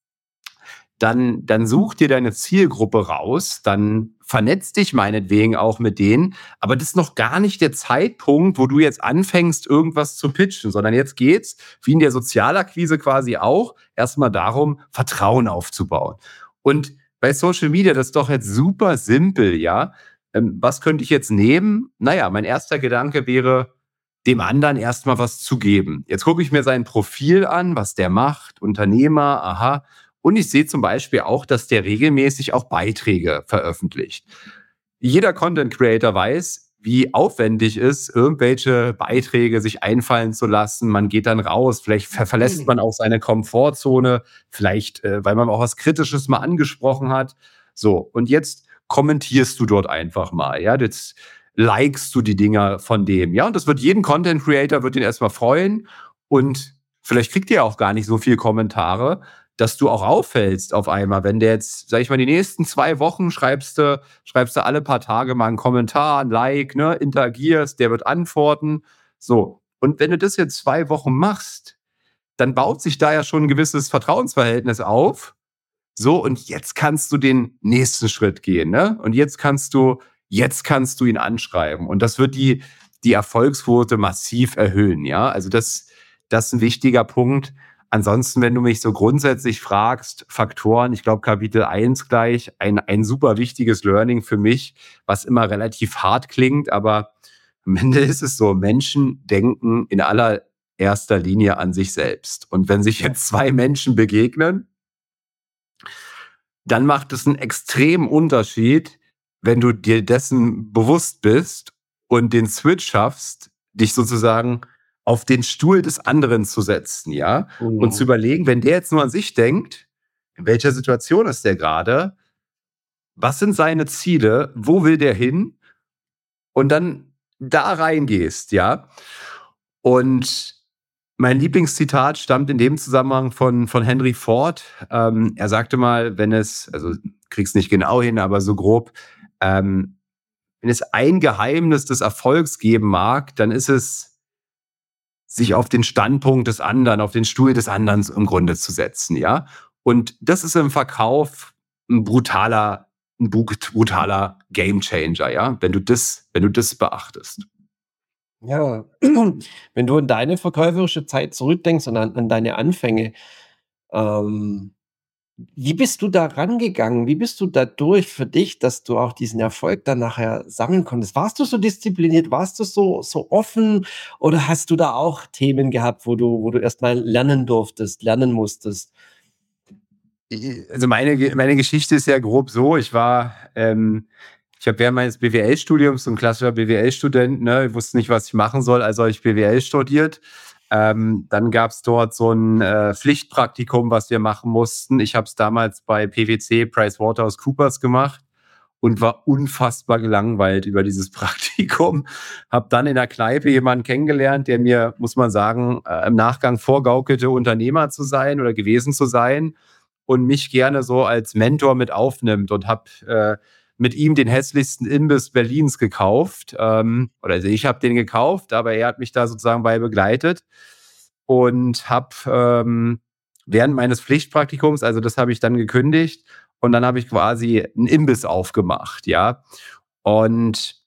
dann such dir deine Zielgruppe raus, dann vernetz dich meinetwegen auch mit denen, aber das ist noch gar nicht der Zeitpunkt, wo du jetzt anfängst, irgendwas zu pitchen, sondern jetzt geht's, wie in der Sozialakquise quasi auch, erstmal darum, Vertrauen aufzubauen. Und bei Social Media, das ist doch jetzt super simpel, ja? Was könnte ich jetzt nehmen? Naja, mein erster Gedanke wäre, dem anderen erstmal was zu geben. Jetzt gucke ich mir sein Profil an, was der macht, Unternehmer, aha. Und ich sehe zum Beispiel auch, dass der regelmäßig auch Beiträge veröffentlicht. Jeder Content Creator weiß, wie aufwendig ist, irgendwelche Beiträge sich einfallen zu lassen. Man geht dann raus, vielleicht verlässt man auch seine Komfortzone, vielleicht, weil man auch was Kritisches mal angesprochen hat. So, und jetzt kommentierst du dort einfach mal. Ja, jetzt likest du die Dinger von dem. Ja, und das wird jeden Content Creator wird ihn erstmal freuen. Und vielleicht kriegt ihr auch gar nicht so viele Kommentare, dass du auch auffällst auf einmal, wenn der jetzt, sag ich mal, die nächsten 2 Wochen schreibst du alle paar Tage mal einen Kommentar, ein Like, ne, interagierst, der wird antworten. So. Und wenn du das jetzt 2 Wochen machst, dann baut sich da ja schon ein gewisses Vertrauensverhältnis auf. So, und jetzt kannst du den nächsten Schritt gehen, ne? Und jetzt kannst du ihn anschreiben. Und das wird die Erfolgsquote massiv erhöhen, ja? Also das ist ein wichtiger Punkt. Ansonsten, wenn du mich so grundsätzlich fragst, Faktoren, ich glaube, Kapitel 1 gleich, ein super wichtiges Learning für mich, was immer relativ hart klingt, aber am Ende ist es so, Menschen denken in allererster Linie an sich selbst. Und wenn sich jetzt 2 Menschen begegnen, dann macht es einen extremen Unterschied, wenn du dir dessen bewusst bist und den Switch schaffst, dich sozusagen auf den Stuhl des anderen zu setzen, ja? Und zu überlegen, wenn der jetzt nur an sich denkt, in welcher Situation ist der gerade? Was sind seine Ziele? Wo will der hin? Und dann da reingehst, ja? Und mein Lieblingszitat stammt in dem Zusammenhang von Henry Ford. Er sagte mal, also krieg's nicht genau hin, aber so grob, wenn es ein Geheimnis des Erfolgs geben mag, dann ist es, sich auf den Standpunkt des anderen, auf den Stuhl des anderen im Grunde zu setzen, ja. Und das ist im Verkauf ein brutaler Gamechanger, ja, wenn du das beachtest. Ja, wenn du an deine verkäuferische Zeit zurückdenkst und an deine Anfänge, ähm, wie bist du da rangegangen? Wie bist du da durch für dich, dass du auch diesen Erfolg dann nachher sammeln konntest? Warst du so diszipliniert? Warst du so offen? Oder hast du da auch Themen gehabt, wo du erst mal lernen musstest? Also meine Geschichte ist ja grob so, ich habe während meines BWL-Studiums, so ein klassischer BWL-Student, ne, ich wusste nicht, was ich machen soll, also habe ich BWL studiert. Dann gab es dort so ein Pflichtpraktikum, was wir machen mussten. Ich habe es damals bei PwC, PricewaterhouseCoopers, gemacht und war unfassbar gelangweilt über dieses Praktikum. Habe dann in der Kneipe jemanden kennengelernt, der mir, muss man sagen, im Nachgang vorgaukelte, Unternehmer zu sein oder gewesen zu sein und mich gerne so als Mentor mit aufnimmt, und habe mit ihm den hässlichsten Imbiss Berlins gekauft. Also ich habe den gekauft, aber er hat mich da sozusagen bei begleitet und habe während meines Pflichtpraktikums, also das habe ich dann gekündigt, und dann habe ich quasi einen Imbiss aufgemacht, ja. Und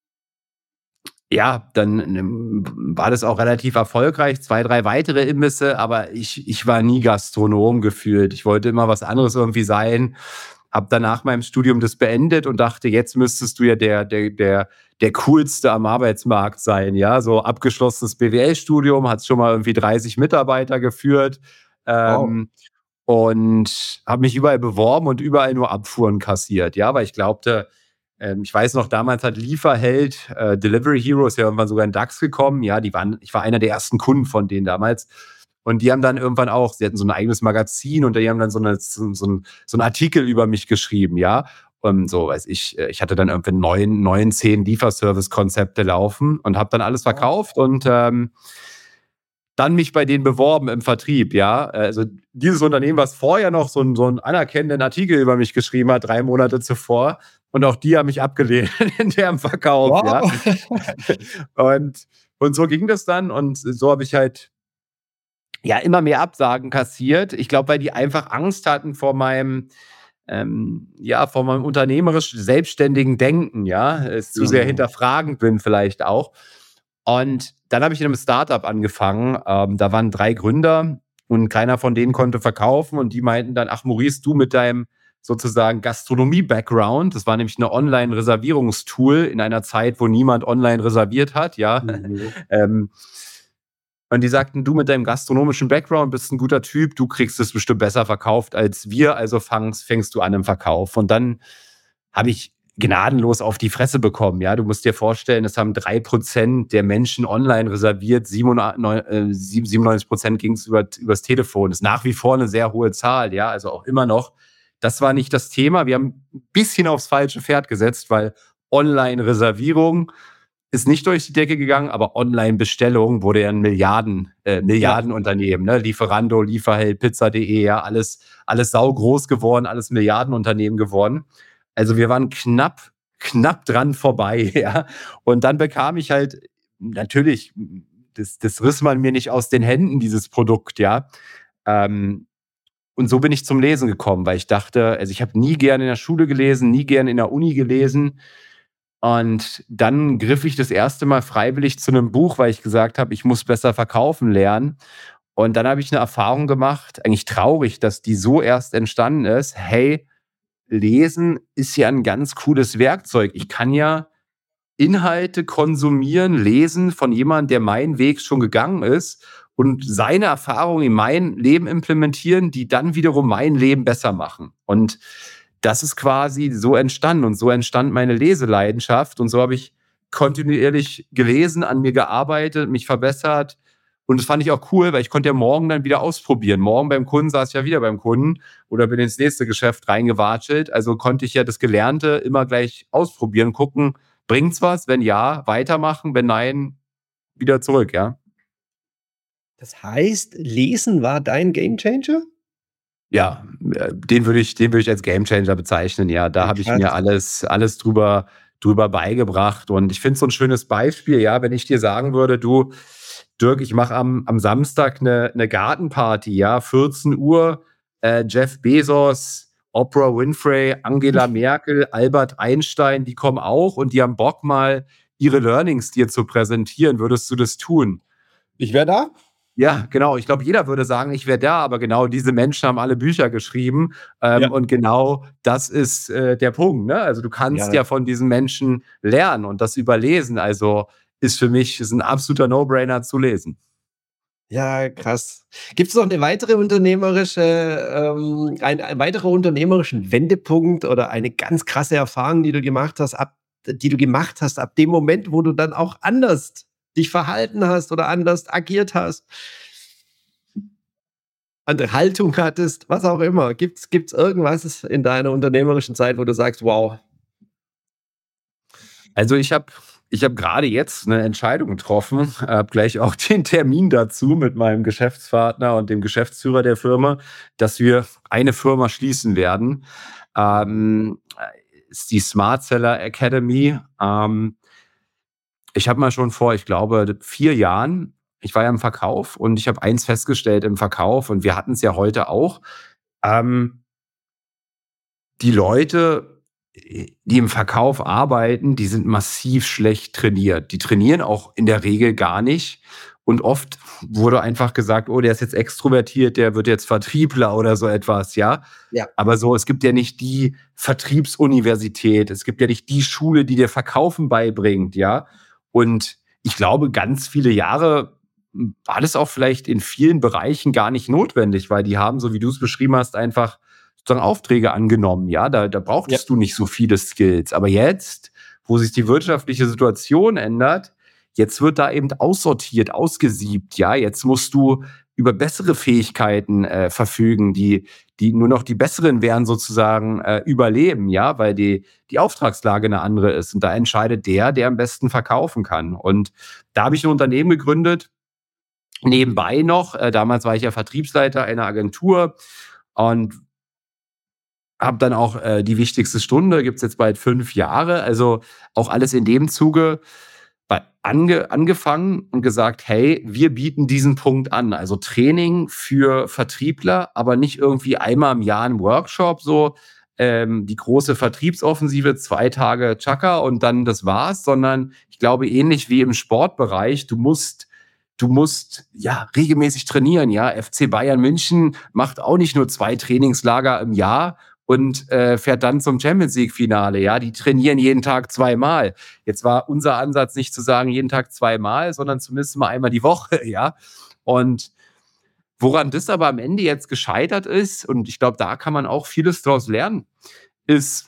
ja, dann war das auch relativ erfolgreich, 2, 3 weitere Imbisse, aber ich war nie Gastronom gefühlt. Ich wollte immer was anderes irgendwie sein. Habe dann nach meinem Studium das beendet und dachte, jetzt müsstest du ja der Coolste am Arbeitsmarkt sein, ja. So abgeschlossenes BWL-Studium, hat schon mal irgendwie 30 Mitarbeiter geführt. Wow. Und habe mich überall beworben und überall nur Abfuhren kassiert, ja, weil ich glaubte, ich weiß noch, damals hat Lieferheld, Delivery Hero ist ja irgendwann sogar in DAX gekommen, ja, ich war einer der ersten Kunden von denen damals. Und die haben dann irgendwann auch, sie hatten so ein eigenes Magazin und die haben dann so einen Artikel über mich geschrieben, ja. Und so, weiß ich hatte dann irgendwie 10 Lieferservice-Konzepte laufen und habe dann alles verkauft und dann mich bei denen beworben im Vertrieb, ja. Also dieses Unternehmen, was vorher noch so einen anerkennenden Artikel über mich geschrieben hat, 3 Monate zuvor, und auch die haben mich abgelehnt in deren Verkauf, Wow. ja. Und so ging das dann und so habe ich halt ja immer mehr Absagen kassiert. Ich glaube, weil die einfach Angst hatten vor meinem unternehmerisch selbstständigen Denken, ja, es zu sehr hinterfragend bin vielleicht auch. Und dann habe ich in einem Startup angefangen. Da waren 3 Gründer und keiner von denen konnte verkaufen. Und die meinten dann, ach Maurice, du mit deinem sozusagen Gastronomie-Background, das war nämlich eine Online-Reservierungstool in einer Zeit, wo niemand online reserviert hat, ja. Und die sagten, du mit deinem gastronomischen Background bist ein guter Typ, du kriegst es bestimmt besser verkauft als wir, also fängst du an im Verkauf. Und dann habe ich gnadenlos auf die Fresse bekommen. Ja, du musst dir vorstellen, es haben 3% der Menschen online reserviert, 97% ging es übers Telefon. Das ist nach wie vor eine sehr hohe Zahl, ja, also auch immer noch. Das war nicht das Thema. Wir haben ein bisschen aufs falsche Pferd gesetzt, weil Online-Reservierung ist nicht durch die Decke gegangen, aber Online-Bestellung wurde ja ein Milliardenunternehmen, ne? Lieferando, Lieferheld, Pizza.de, ja, alles saugroß geworden, alles Milliardenunternehmen geworden. Also wir waren knapp dran vorbei, ja. Und dann bekam ich halt, natürlich, das riss man mir nicht aus den Händen, dieses Produkt, ja. Und so bin ich zum Lesen gekommen, weil ich dachte, also ich habe nie gerne in der Schule gelesen, nie gerne in der Uni gelesen. Und dann griff ich das erste Mal freiwillig zu einem Buch, weil ich gesagt habe, ich muss besser verkaufen lernen. Und dann habe ich eine Erfahrung gemacht, eigentlich traurig, dass die so erst entstanden ist. Hey, Lesen ist ja ein ganz cooles Werkzeug. Ich kann ja Inhalte konsumieren, lesen von jemandem, der meinen Weg schon gegangen ist und seine Erfahrungen in mein Leben implementieren, die dann wiederum mein Leben besser machen. Und das ist quasi so entstanden und so entstand meine Leseleidenschaft und so habe ich kontinuierlich gelesen, an mir gearbeitet, mich verbessert und das fand ich auch cool, weil ich konnte ja morgen dann wieder ausprobieren. Morgen beim Kunden saß ich ja wieder beim Kunden oder bin ins nächste Geschäft reingewatschelt, also konnte ich ja das Gelernte immer gleich ausprobieren, gucken, bringt's was? Wenn ja, weitermachen, wenn nein, wieder zurück, ja. Das heißt, Lesen war dein Gamechanger? Ja, den würde ich als Gamechanger bezeichnen. Ja, da habe ich mir alles drüber beigebracht. Und ich finde es so ein schönes Beispiel, ja, wenn ich dir sagen würde, du, Dirk, ich mache am Samstag eine Gartenparty, ja, 14 Uhr, Jeff Bezos, Oprah Winfrey, Angela Merkel, Albert Einstein, die kommen auch und die haben Bock, mal ihre Learnings dir zu präsentieren. Würdest du das tun? Ich wäre da. Ja, genau. Ich glaube, jeder würde sagen, ich wäre da, aber genau diese Menschen haben alle Bücher geschrieben. Und genau das ist der Punkt. Ne? Also du kannst ja von diesen Menschen lernen und das überlesen. Also ist ein absoluter No-Brainer zu lesen. Ja, krass. Gibt es noch einen weiteren unternehmerischen Wendepunkt oder eine ganz krasse Erfahrung, die du gemacht hast, ab dem Moment, wo du dann auch anders dich verhalten hast oder anders agiert hast, andere Haltung hattest, was auch immer. Gibt's irgendwas in deiner unternehmerischen Zeit, wo du sagst, wow? Also ich habe gerade jetzt eine Entscheidung getroffen, habe gleich auch den Termin dazu mit meinem Geschäftspartner und dem Geschäftsführer der Firma, dass wir eine Firma schließen werden. Ist die Smart Seller Academy. Ich habe mal schon vor, ich glaube, 4 Jahren, ich war ja im Verkauf und ich habe eins festgestellt im Verkauf und wir hatten es ja heute auch. Die Leute, die im Verkauf arbeiten, die sind massiv schlecht trainiert. Die trainieren auch in der Regel gar nicht. Und oft wurde einfach gesagt, oh, der ist jetzt extrovertiert, der wird jetzt Vertriebler oder so etwas, ja. Aber so, es gibt ja nicht die Vertriebsuniversität, es gibt ja nicht die Schule, die dir Verkaufen beibringt, ja. Und ich glaube, ganz viele Jahre war das auch vielleicht in vielen Bereichen gar nicht notwendig, weil die haben, so wie du es beschrieben hast, einfach sozusagen Aufträge angenommen, ja. Da brauchtest du nicht so viele Skills. Aber jetzt, wo sich die wirtschaftliche Situation ändert, jetzt wird da eben aussortiert, ausgesiebt, ja. Jetzt musst du über bessere Fähigkeiten verfügen, die nur noch die besseren wären sozusagen überleben, ja, weil die Auftragslage eine andere ist. Und da entscheidet der am besten verkaufen kann. Und da habe ich ein Unternehmen gegründet, nebenbei noch. Damals war ich ja Vertriebsleiter einer Agentur und habe dann auch die wichtigste Stunde, gibt's jetzt bald 5 Jahre. Also auch alles in dem Zuge angefangen und gesagt, hey, wir bieten diesen Punkt an. Also Training für Vertriebler, aber nicht irgendwie einmal im Jahr ein Workshop, so die große Vertriebsoffensive, 2 Tage Chaka und dann das war's, sondern ich glaube, ähnlich wie im Sportbereich, du musst ja regelmäßig trainieren, ja. FC Bayern München macht auch nicht nur 2 Trainingslager im Jahr und fährt dann zum Champions League Finale, ja. Die trainieren jeden Tag 2-mal. Jetzt war unser Ansatz nicht zu sagen, jeden Tag 2-mal, sondern zumindest mal einmal die Woche, ja. Und woran das aber am Ende jetzt gescheitert ist, und ich glaube, da kann man auch vieles draus lernen, ist,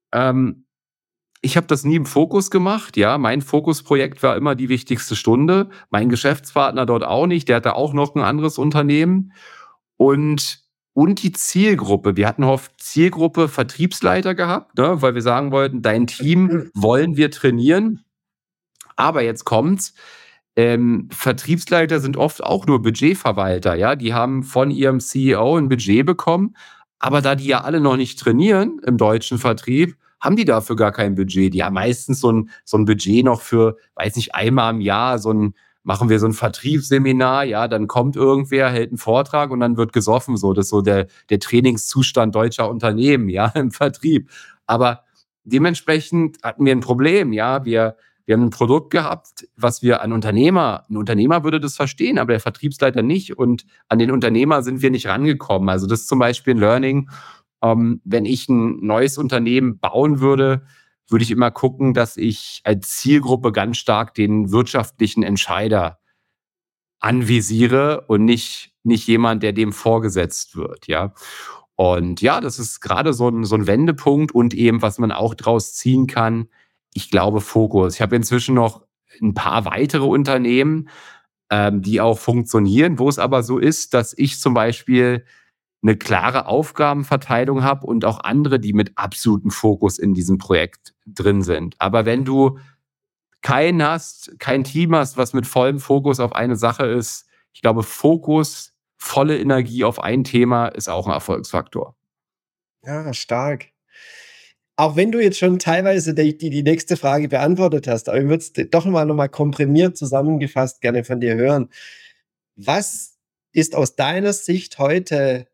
ich habe das nie im Fokus gemacht, ja. Mein Fokusprojekt war immer die wichtigste Stunde. Mein Geschäftspartner dort auch nicht. Der hatte auch noch ein anderes Unternehmen. Und die Zielgruppe. Wir hatten oft Zielgruppe Vertriebsleiter gehabt, ne, weil wir sagen wollten, dein Team wollen wir trainieren. Aber jetzt kommt's. Vertriebsleiter sind oft auch nur Budgetverwalter, ja. Die haben von ihrem CEO ein Budget bekommen. Aber da die ja alle noch nicht trainieren im deutschen Vertrieb, haben die dafür gar kein Budget. Die haben meistens so ein Budget noch für, weiß nicht, einmal im Jahr machen wir so ein Vertriebsseminar, ja, dann kommt irgendwer, hält einen Vortrag und dann wird gesoffen, so. Das ist so der Trainingszustand deutscher Unternehmen, ja, im Vertrieb. Aber dementsprechend hatten wir ein Problem, ja. Wir haben ein Produkt gehabt, was wir ein Unternehmer würde das verstehen, aber der Vertriebsleiter nicht, und an den Unternehmer sind wir nicht rangekommen. Also das ist zum Beispiel ein Learning. Wenn ich ein neues Unternehmen bauen würde, würde ich immer gucken, dass ich als Zielgruppe ganz stark den wirtschaftlichen Entscheider anvisiere und nicht jemand, der dem vorgesetzt wird, ja. Und ja, das ist gerade so ein Wendepunkt und eben, was man auch draus ziehen kann, ich glaube, Fokus. Ich habe inzwischen noch ein paar weitere Unternehmen, die auch funktionieren, wo es aber so ist, dass ich zum Beispiel eine klare Aufgabenverteilung habe und auch andere, die mit absolutem Fokus in diesem Projekt drin sind. Aber wenn du kein Team hast, was mit vollem Fokus auf eine Sache ist, ich glaube, Fokus, volle Energie auf ein Thema ist auch ein Erfolgsfaktor. Ja, stark. Auch wenn du jetzt schon teilweise die nächste Frage beantwortet hast, aber ich würde es doch noch mal komprimiert zusammengefasst gerne von dir hören. Was ist aus deiner Sicht heute,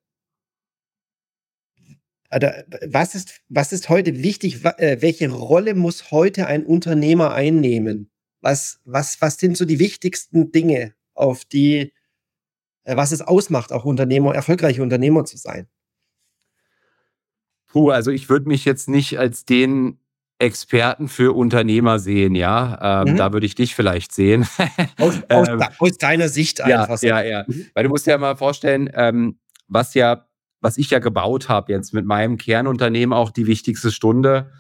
oder was ist heute wichtig? Welche Rolle muss heute ein Unternehmer einnehmen? Was sind so die wichtigsten Dinge, auf die, was es ausmacht, auch erfolgreiche Unternehmer zu sein? Also ich würde mich jetzt nicht als den Experten für Unternehmer sehen, ja. Da würde ich dich vielleicht sehen. Aus deiner Sicht Ja, einfach so. ja. Weil du musst dir ja mal vorstellen, was ich ja gebaut habe jetzt mit meinem Kernunternehmen, auch die wichtigste Stunde.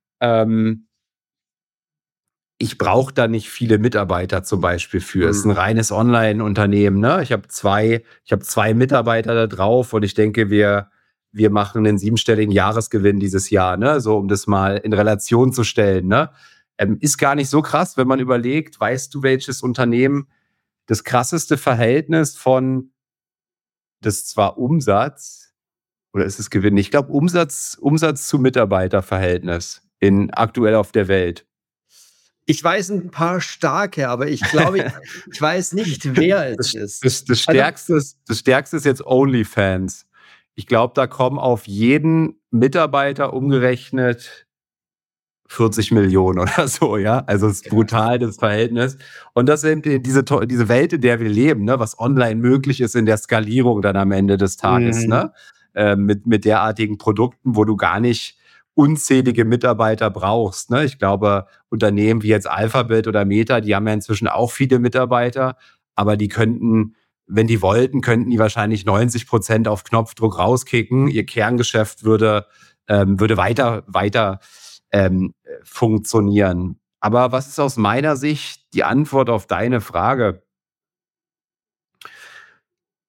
Ich brauche da nicht viele Mitarbeiter zum Beispiel für. Es ist ein reines Online-Unternehmen, ne? Ich habe zwei Mitarbeiter da drauf und ich denke, wir machen einen 7-stelligen Jahresgewinn dieses Jahr, ne? So, um das mal in Relation zu stellen, ne? Ist gar nicht so krass, wenn man überlegt, weißt du, welches Unternehmen das krasseste Verhältnis von, das ist zwar Umsatz, oder ist es Gewinn? Ich glaube, Umsatz zu Mitarbeiterverhältnis aktuell auf der Welt. Ich weiß ein paar starke, aber ich glaube, ich weiß nicht, wer es ist. Das Stärkste ist jetzt OnlyFans. Ich glaube, da kommen auf jeden Mitarbeiter umgerechnet 40 Millionen oder so, ja. Also es ist brutal, das Verhältnis. Und das ist eben diese Welt, in der wir leben, ne, was online möglich ist in der Skalierung dann am Ende des Tages, ne? Mit derartigen Produkten, wo du gar nicht unzählige Mitarbeiter brauchst, ne? Ich glaube, Unternehmen wie jetzt Alphabet oder Meta, die haben ja inzwischen auch viele Mitarbeiter, aber die könnten, wenn die wollten, könnten die wahrscheinlich 90% auf Knopfdruck rauskicken. Ihr Kerngeschäft würde weiter funktionieren. Aber was ist aus meiner Sicht die Antwort auf deine Frage?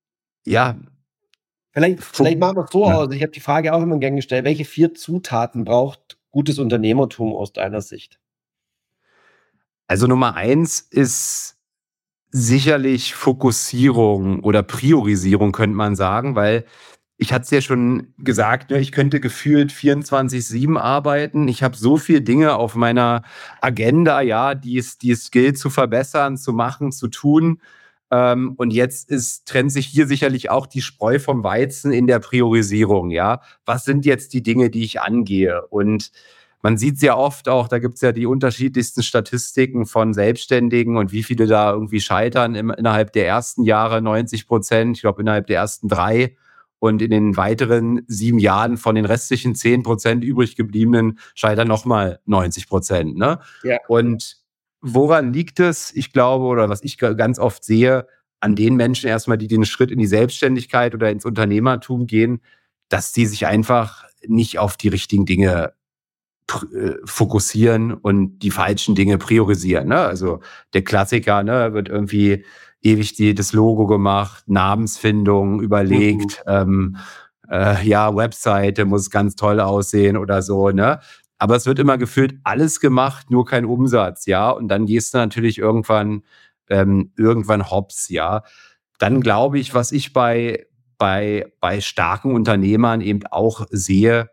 ja, Vielleicht machen wir es so Ja. aus. Ich habe die Frage auch immer gern gestellt. Welche 4 Zutaten braucht gutes Unternehmertum aus deiner Sicht? Also Nummer eins ist sicherlich Fokussierung oder Priorisierung, könnte man sagen, weil ich hatte es ja schon gesagt, ne, ich könnte gefühlt 24/7 arbeiten. Ich habe so viele Dinge auf meiner Agenda, ja, die es gilt zu verbessern, zu machen, zu tun. Und jetzt trennt sich hier sicherlich auch die Spreu vom Weizen in der Priorisierung, ja. Was sind jetzt die Dinge, die ich angehe? Und man sieht sehr oft auch, da gibt es ja die unterschiedlichsten Statistiken von Selbstständigen und wie viele da irgendwie scheitern innerhalb der ersten Jahre 90%, ich glaube innerhalb der ersten 3 und in den weiteren 7 Jahren von den restlichen 10% übrig gebliebenen scheitern nochmal 90%. Ne? Ja. Und woran liegt es? Ich glaube, oder was ich ganz oft sehe, an den Menschen erstmal, die den Schritt in die Selbstständigkeit oder ins Unternehmertum gehen, dass die sich einfach nicht auf die richtigen Dinge fokussieren und die falschen Dinge priorisieren. Ne? Also der Klassiker, ne, wird irgendwie ewig das Logo gemacht, Namensfindung überlegt, ja, Webseite muss ganz toll aussehen oder so, ne? Aber es wird immer gefühlt alles gemacht, nur kein Umsatz, ja. Und dann gehst du natürlich irgendwann hops, ja. Dann glaube ich, was ich bei starken Unternehmern eben auch sehe,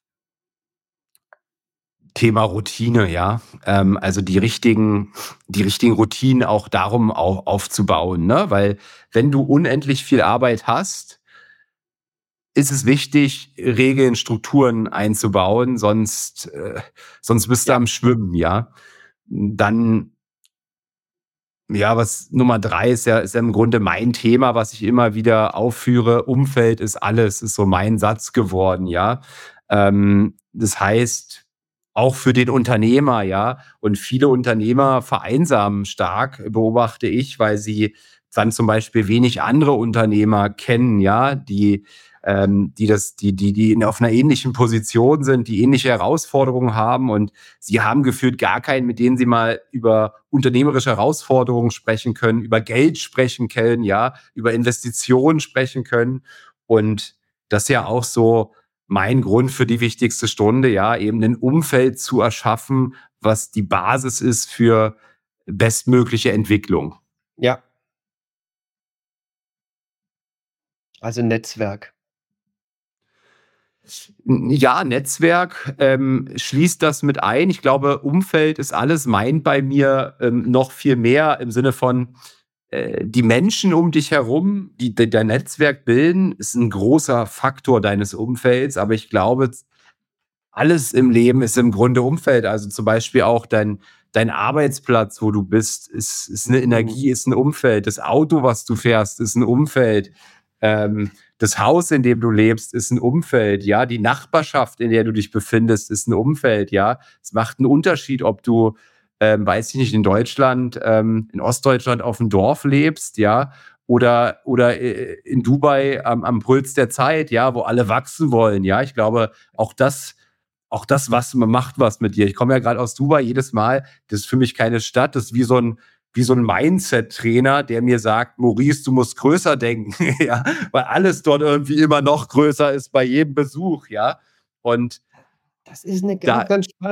Thema Routine, ja. Also die richtigen Routinen auch darum aufzubauen, ne? Weil wenn du unendlich viel Arbeit hast, ist es wichtig, Regeln, Strukturen einzubauen, sonst bist du Ja. am Schwimmen, ja. Dann, ja, was Nummer 3 ist ja im Grunde mein Thema, was ich immer wieder aufführe. Umfeld ist alles, ist so mein Satz geworden, ja. Das heißt, auch für den Unternehmer, ja. Und viele Unternehmer vereinsamen stark, beobachte ich, weil sie dann zum Beispiel wenig andere Unternehmer kennen, ja, die auf einer ähnlichen Position sind, die ähnliche Herausforderungen haben und sie haben gefühlt gar keinen, mit denen sie mal über unternehmerische Herausforderungen sprechen können, über Geld sprechen können, ja, über Investitionen sprechen können. Und das ist ja auch so mein Grund für die wichtigste Stunde, ja, eben ein Umfeld zu erschaffen, was die Basis ist für bestmögliche Entwicklung. Ja. Also Netzwerk. Ja, Netzwerk schließt das mit ein. Ich glaube, Umfeld ist alles, meint bei mir noch viel mehr im Sinne von die Menschen um dich herum, die dein Netzwerk bilden, ist ein großer Faktor deines Umfelds. Aber ich glaube, alles im Leben ist im Grunde Umfeld. Also zum Beispiel auch dein Arbeitsplatz, wo du bist, ist eine Energie, ist ein Umfeld. Das Auto, was du fährst, ist ein Umfeld. Das Haus, in dem du lebst, ist ein Umfeld, ja. Die Nachbarschaft, in der du dich befindest, ist ein Umfeld, ja. Es macht einen Unterschied, ob du, weiß ich nicht, in Deutschland, in Ostdeutschland auf dem Dorf lebst, ja, oder in Dubai am Puls der Zeit, ja, wo alle wachsen wollen, ja. Ich glaube, auch das was macht was mit dir. Ich komme ja gerade aus Dubai jedes Mal. Das ist für mich keine Stadt. Das ist wie so ein Mindset-Trainer, der mir sagt, Maurice, du musst größer denken, ja, weil alles dort irgendwie immer noch größer ist bei jedem Besuch, ja. Und Das ist eine da,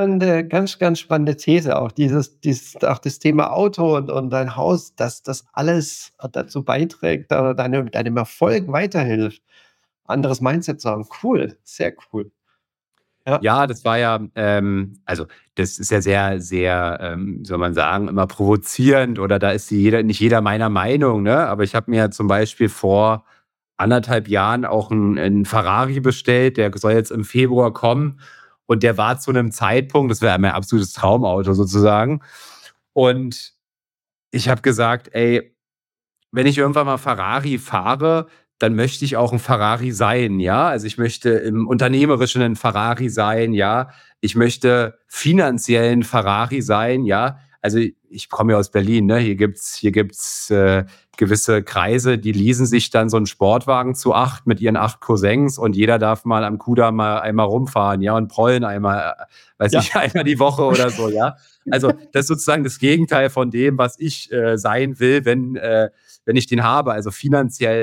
ganz spannende These auch. Auch das Thema Auto und dein Haus, dass das alles dazu beiträgt oder deinem Erfolg weiterhilft. Anderes Mindset zu haben. Cool, sehr cool. Ja. ja, das war ja, also das ist ja sehr, sehr, soll man sagen, immer provozierend oder da ist nicht jeder meiner Meinung, ne? Aber ich habe mir ja zum Beispiel vor 1,5 Jahren auch einen Ferrari bestellt, der soll jetzt im Februar kommen und der war zu einem Zeitpunkt, das wäre mein absolutes Traumauto sozusagen. Und ich habe gesagt, ey, wenn ich irgendwann mal Ferrari fahre, dann möchte ich auch ein Ferrari sein, ja? Also, ich möchte im Unternehmerischen ein Ferrari sein, ja? Ich möchte finanziell 'n Ferrari sein, ja? Also, ich komme ja aus Berlin, ne? Hier gibt's gewisse Kreise, die leasen sich dann so 'n Sportwagen zu 8 mit ihren 8 Cousins und jeder darf mal am Kudamm mal einmal rumfahren, ja, und prollen einmal, weiß Ja. ich, einmal die Woche oder so, ja? Also, das ist sozusagen das Gegenteil von dem, was ich sein will, wenn ich den habe. Also finanziell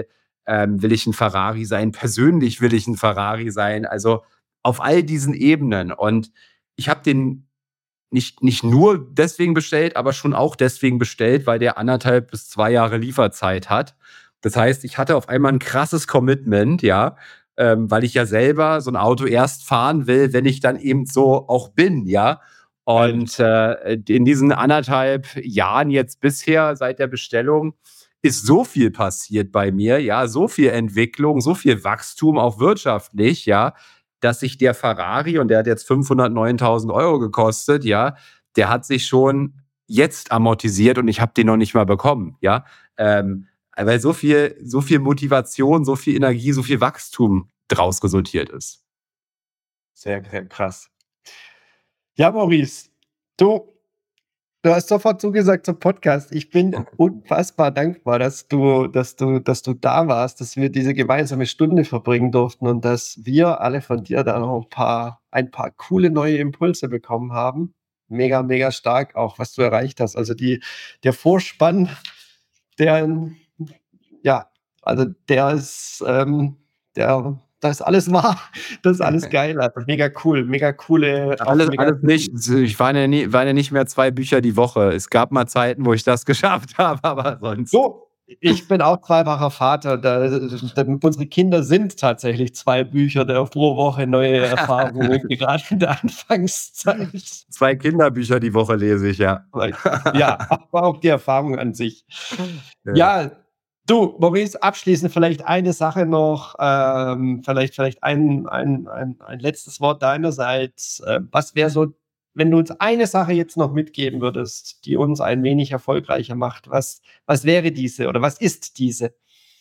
will ich ein Ferrari sein, persönlich will ich ein Ferrari sein, also auf all diesen Ebenen. Und ich habe den nicht nur deswegen bestellt, aber schon auch deswegen bestellt, weil der 1,5 bis 2 Jahre Lieferzeit hat. Das heißt, ich hatte auf einmal ein krasses Commitment, ja, weil ich ja selber so ein Auto erst fahren will, wenn ich dann eben so auch bin, ja. Und in diesen 1,5 Jahren jetzt bisher seit der Bestellung ist so viel passiert bei mir, ja, so viel Entwicklung, so viel Wachstum, auch wirtschaftlich, ja, dass sich der Ferrari, und der hat jetzt 509.000 Euro gekostet, ja, der hat sich schon jetzt amortisiert und ich habe den noch nicht mal bekommen, ja. Weil so viel Motivation, so viel Energie, so viel Wachstum draus resultiert ist. Sehr, sehr krass. Ja, Maurice, du hast sofort zugesagt zum Podcast. Ich bin unfassbar dankbar, dass du da warst, dass wir diese gemeinsame Stunde verbringen durften und dass wir alle von dir da noch ein paar coole neue Impulse bekommen haben. Mega, mega stark auch, was du erreicht hast. Also der Vorspann, der, ja, also der ist, das ist alles wahr, das ist alles geil, also mega cool, mega coole, auch Alles, mega. alles nicht. Ich waren ja nicht mehr 2 Bücher die Woche. Es gab mal Zeiten, wo ich das geschafft habe, aber sonst. So, ich bin auch zweifacher Vater. Unsere Kinder sind tatsächlich 2 Bücher pro Woche neue Erfahrungen, gerade in der Anfangszeit. 2 Kinderbücher die Woche lese ich, ja. Ja, aber auch die Erfahrung an sich. Ja, du, Maurice, abschließend vielleicht eine Sache noch, vielleicht ein letztes Wort deinerseits. Was wäre so, wenn du uns eine Sache jetzt noch mitgeben würdest, die uns ein wenig erfolgreicher macht, was wäre diese oder was ist diese?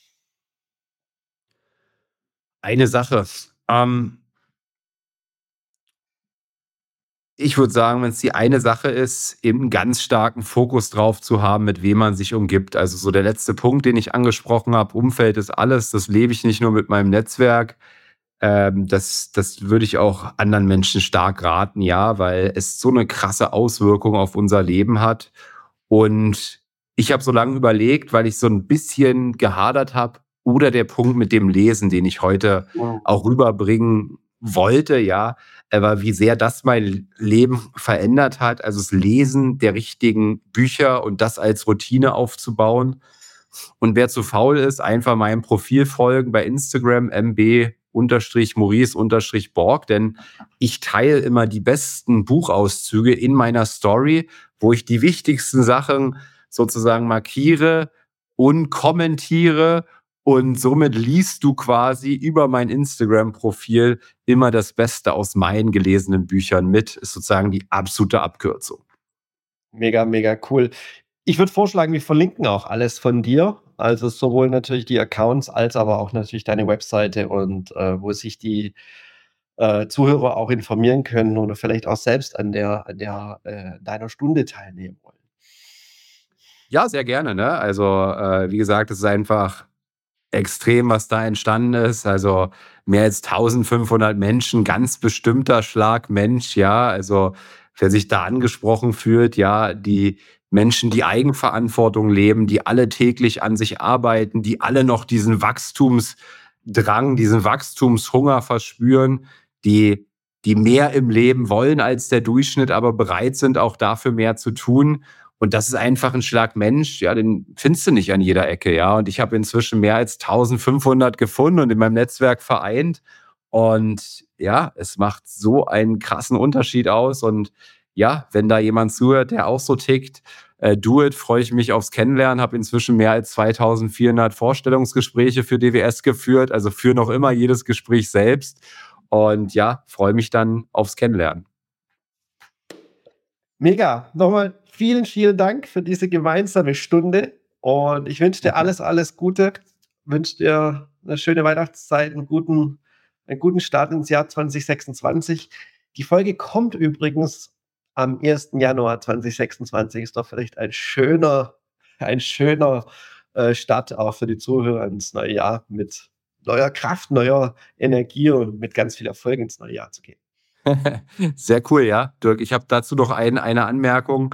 Eine Sache. Ich würde sagen, wenn es die eine Sache ist, eben einen ganz starken Fokus drauf zu haben, mit wem man sich umgibt. Also so der letzte Punkt, den ich angesprochen habe, Umfeld ist alles. Das lebe ich nicht nur mit meinem Netzwerk. Das würde ich auch anderen Menschen stark raten, ja, weil es so eine krasse Auswirkung auf unser Leben hat. Und ich habe so lange überlegt, weil ich so ein bisschen gehadert habe, oder der Punkt mit dem Lesen, den ich heute auch rüberbringen wollte, ja, aber wie sehr das mein Leben verändert hat, also das Lesen der richtigen Bücher und das als Routine aufzubauen. Und wer zu faul ist, einfach meinem Profil folgen bei Instagram, mb_maurice_borg, denn ich teile immer die besten Buchauszüge in meiner Story, wo ich die wichtigsten Sachen sozusagen markiere und kommentiere, und somit liest du quasi über mein Instagram-Profil immer das Beste aus meinen gelesenen Büchern mit. Ist sozusagen die absolute Abkürzung. Mega, mega cool. Ich würde vorschlagen, wir verlinken auch alles von dir. Also sowohl natürlich die Accounts als aber auch natürlich deine Webseite und wo sich die Zuhörer auch informieren können oder vielleicht auch selbst an deiner Stunde teilnehmen wollen. Ja, sehr gerne, ne? Also, wie gesagt, es ist einfach extrem, was da entstanden ist. Also mehr als 1.500 Menschen, ganz bestimmter Schlag Mensch, ja. Also wer sich da angesprochen fühlt, ja, die Menschen, die Eigenverantwortung leben, die alle täglich an sich arbeiten, die alle noch diesen Wachstumsdrang, diesen Wachstumshunger verspüren, die mehr im Leben wollen als der Durchschnitt, aber bereit sind, auch dafür mehr zu tun. Und das ist einfach ein Schlag Mensch, ja, den findest du nicht an jeder Ecke, ja. Und ich habe inzwischen mehr als 1.500 gefunden und in meinem Netzwerk vereint. Und ja, es macht so einen krassen Unterschied aus. Und ja, wenn da jemand zuhört, der auch so tickt, do it, freue ich mich aufs Kennenlernen. Habe inzwischen mehr als 2.400 Vorstellungsgespräche für DWS geführt, also führe noch immer jedes Gespräch selbst. Und ja, freue mich dann aufs Kennenlernen. Mega. Nochmal vielen, vielen Dank für diese gemeinsame Stunde. Und ich wünsche dir alles Gute. Wünsche dir eine schöne Weihnachtszeit, einen guten Start ins Jahr 2026. Die Folge kommt übrigens am 1. Januar 2026. Ist doch vielleicht ein schöner Start auch für die Zuhörer ins neue Jahr mit neuer Kraft, neuer Energie und mit ganz viel Erfolg ins neue Jahr zu gehen. Sehr cool, ja. Dirk, ich habe dazu noch eine Anmerkung.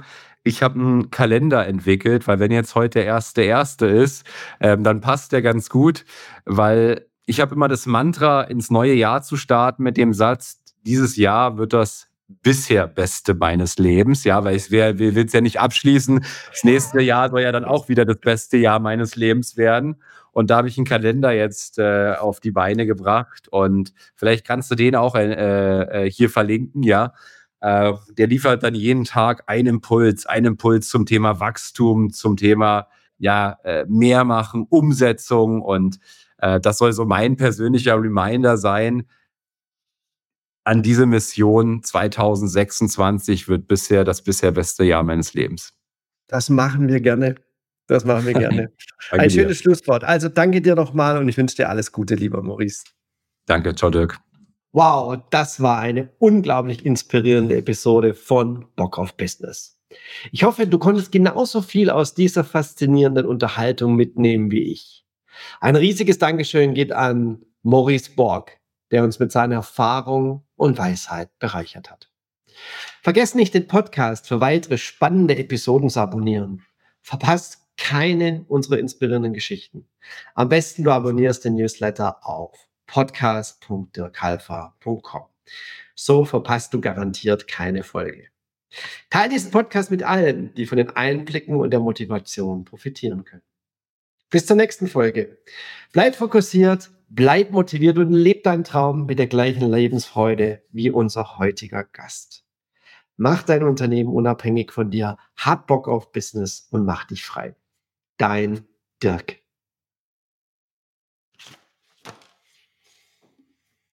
Ich habe einen Kalender entwickelt, weil wenn jetzt heute der 1.1. ist, dann passt der ganz gut, weil ich habe immer das Mantra, ins neue Jahr zu starten mit dem Satz: „Dieses Jahr wird das bisher Beste meines Lebens“, ja, weil ich will es ja nicht abschließen. Das nächste Jahr soll ja dann auch wieder das beste Jahr meines Lebens werden. Und da habe ich einen Kalender jetzt auf die Beine gebracht und vielleicht kannst du den auch hier verlinken, ja. Der liefert dann jeden Tag einen Impuls zum Thema Wachstum, zum Thema mehr machen, Umsetzung und das soll so mein persönlicher Reminder sein. An diese Mission 2026 wird das bisher beste Jahr meines Lebens. Das machen wir gerne. Das machen wir gerne. Danke Ein dir. schönes Schlusswort. Also danke dir nochmal und ich wünsche dir alles Gute, lieber Maurice. Danke, ciao Dirk. Wow, das war eine unglaublich inspirierende Episode von Bock auf Business. Ich hoffe, du konntest genauso viel aus dieser faszinierenden Unterhaltung mitnehmen wie ich. Ein riesiges Dankeschön geht an Maurice Borg, der uns mit seiner Erfahrung und Weisheit bereichert hat. Vergesst nicht, den Podcast für weitere spannende Episoden zu abonnieren. Verpasst keine unserer inspirierenden Geschichten. Am besten du abonnierst den Newsletter auf podcast.dirkhalfer.com. So verpasst du garantiert keine Folge. Teil diesen Podcast mit allen, die von den Einblicken und der Motivation profitieren können. Bis zur nächsten Folge. Bleib fokussiert, bleib motiviert und leb deinen Traum mit der gleichen Lebensfreude wie unser heutiger Gast. Mach dein Unternehmen unabhängig von dir, hab Bock auf Business und mach dich frei. Dein Dirk.